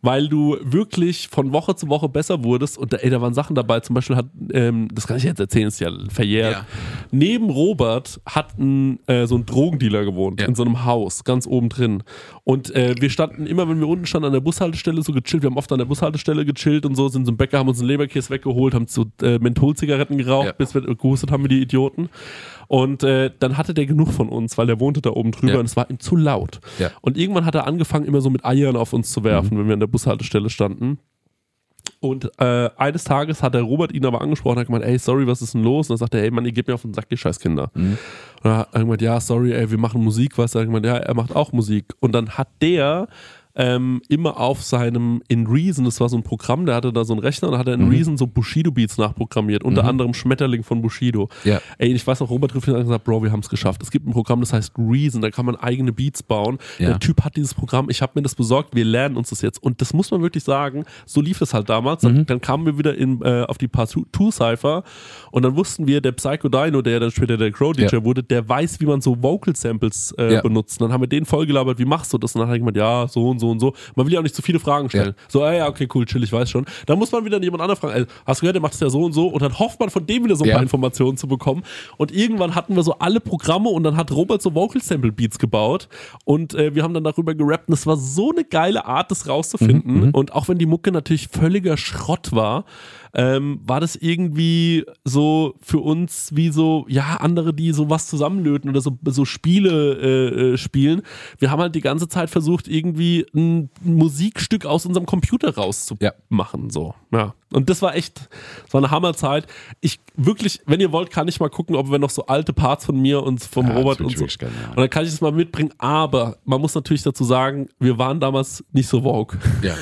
S3: weil du wirklich von Woche zu Woche besser wurdest und da, ey, da waren Sachen dabei, zum Beispiel hat, ähm, das kann ich jetzt erzählen, ist ja verjährt,
S4: Ja.
S3: neben Robert hat ein, äh, so ein Drogendealer gewohnt,
S4: Ja.
S3: in so einem Haus, ganz oben drin und äh, wir standen immer, wenn wir unten standen, an der Bushaltestelle so gechillt, wir haben oft an der Bushaltestelle gechillt und so, sind zum Bäcker, haben uns einen Leberkäse weggeholt, haben so äh, Mentholzigaretten geraucht,
S4: Ja.
S3: bis wir gehustet haben, wie die Idioten. Und äh, dann hatte der genug von uns, weil der wohnte da oben drüber
S4: Ja.
S3: und es war ihm zu laut.
S4: Ja.
S3: Und irgendwann hat er angefangen, immer so mit Eiern auf uns zu werfen,
S4: Mhm.
S3: wenn wir an der Bushaltestelle standen. Und äh, eines Tages hat der Robert ihn aber angesprochen und hat gemeint, ey, sorry, was ist denn los? Und dann sagt er, ey, Mann, ihr gebt mir auf den Sack, ihr Scheißkinder.
S4: Mhm.
S3: Und dann hat er gemeint, ja, sorry, ey, wir machen Musik, weißt du? Er hat gemeint, ja, er macht auch Musik. Und dann hat der ähm, immer auf seinem, in Reason, das war so ein Programm, der hatte da so einen Rechner und dann hat er in
S4: Mhm.
S3: Reason so Bushido-Beats nachprogrammiert, unter
S4: Mhm.
S3: anderem Schmetterling von Bushido.
S4: Ja.
S3: Ey, ich weiß noch, Robert rief mich an und gesagt, Bro, wir haben es geschafft. Es gibt ein Programm, das heißt Reason, da kann man eigene Beats bauen.
S4: Ja.
S3: Der Typ hat dieses Programm, ich habe mir das besorgt, wir lernen uns das jetzt. Und das muss man wirklich sagen, so lief es halt damals. Dann,
S4: Mhm.
S3: dann kamen wir wieder in, äh, auf die Part zwei Cypher und dann wussten wir, der Psycho Dino, der dann später der Crow-D J
S4: Ja.
S3: wurde, der weiß, wie man so Vocal-Samples äh,
S4: Ja.
S3: benutzt. Und dann haben wir den vollgelabert, wie machst du das? Und dann hat er gemeint, ja, so und so und so. Man will ja auch nicht zu viele Fragen stellen.
S4: Ja.
S3: So, ah, ja, okay, cool, chill, ich weiß schon. Dann muss man wieder jemand anderen fragen, ey, hast du gehört, der macht das ja so und so und dann hofft man von dem wieder so ein
S4: Ja.
S3: paar Informationen zu bekommen. Und irgendwann hatten wir so alle Programme und dann hat Robert so Vocal-Sample-Beats gebaut und äh, wir haben dann darüber gerappt und es war so eine geile Art, das rauszufinden.
S4: Mhm,
S3: Und auch wenn die Mucke natürlich völliger Schrott war, ähm, war das irgendwie so für uns wie so, ja, andere, die so was zusammenlöten oder so, so Spiele äh, äh, spielen. Wir haben halt die ganze Zeit versucht, irgendwie ein Musikstück aus unserem Computer rauszumachen. So. Ja. Und das war echt, das war eine Hammerzeit. Ich wirklich, wenn ihr wollt, kann ich mal gucken, ob wir noch so alte Parts von mir und vom
S4: Ja,
S3: Robert
S4: das würd
S3: und
S4: ich
S3: so.
S4: wirklich gerne, ja.
S3: Und dann kann ich das mal mitbringen. Aber man muss natürlich dazu sagen, wir waren damals nicht so woke.
S4: Ja.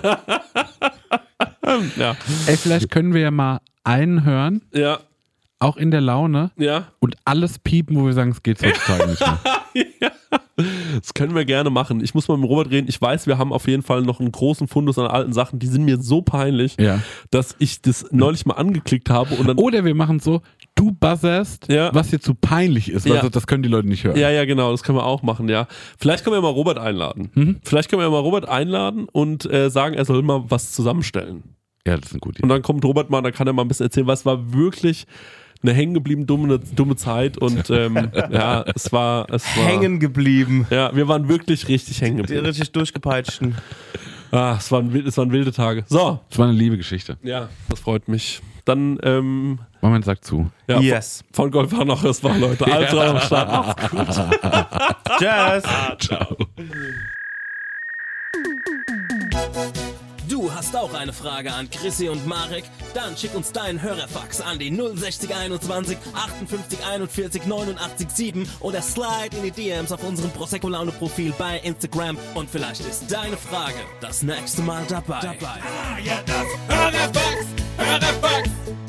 S3: Ja.
S4: Ey, vielleicht können wir ja mal einen hören,
S3: Ja.
S4: auch in der Laune,
S3: Ja.
S4: und alles piepen, wo wir sagen, es geht heutzutage nicht mehr.
S3: Das können wir gerne machen. Ich muss mal mit Robert reden. Ich weiß, wir haben auf jeden Fall noch einen großen Fundus an alten Sachen. Die sind mir so peinlich,
S4: Ja.
S3: dass ich das neulich mal angeklickt habe und dann.
S4: Oder wir machen so, du buzzerst,
S3: Ja.
S4: was dir zu peinlich ist.
S3: Ja.
S4: Also, das können die Leute nicht hören.
S3: Ja, ja, genau, das können wir auch machen, ja. Vielleicht können wir mal Robert einladen.
S4: Mhm.
S3: Vielleicht können wir mal Robert einladen und äh, sagen, er soll mal was zusammenstellen.
S4: Ja, das ist eine gute
S3: Und
S4: Idee.
S3: dann kommt Robert mal, dann kann er mal ein bisschen erzählen, weil es war wirklich eine hängengeblieben dumme, dumme Zeit und ähm, ja, es war, es war.
S2: Hängen geblieben.
S3: Ja, wir waren wirklich richtig hängen
S2: Die
S3: geblieben.
S2: richtig durchgepeitschten.
S3: Ah, es waren, wild- es waren wilde Tage. So,
S4: Das war eine liebe Geschichte.
S3: ja, das freut mich. Dann, ähm,
S4: Moment, sag zu.
S3: ja,
S2: Yes.
S3: von Golf war noch, es war Leute. Alter, am Start. Macht's gut.
S2: Tschüss.
S4: Ciao.
S1: Du hast auch eine Frage an Chrissy und Marek? Dann schick uns deinen Hörerfax an die null sechzig einundzwanzig achtundfünfzig einundvierzig neunundachtzig sieben oder slide in die D Ms auf unserem Prosecco Laune Profil bei Instagram und vielleicht ist deine Frage das nächste Mal dabei. dabei.
S2: Ah,
S1: ja, das Hörerfax, Hörerfax,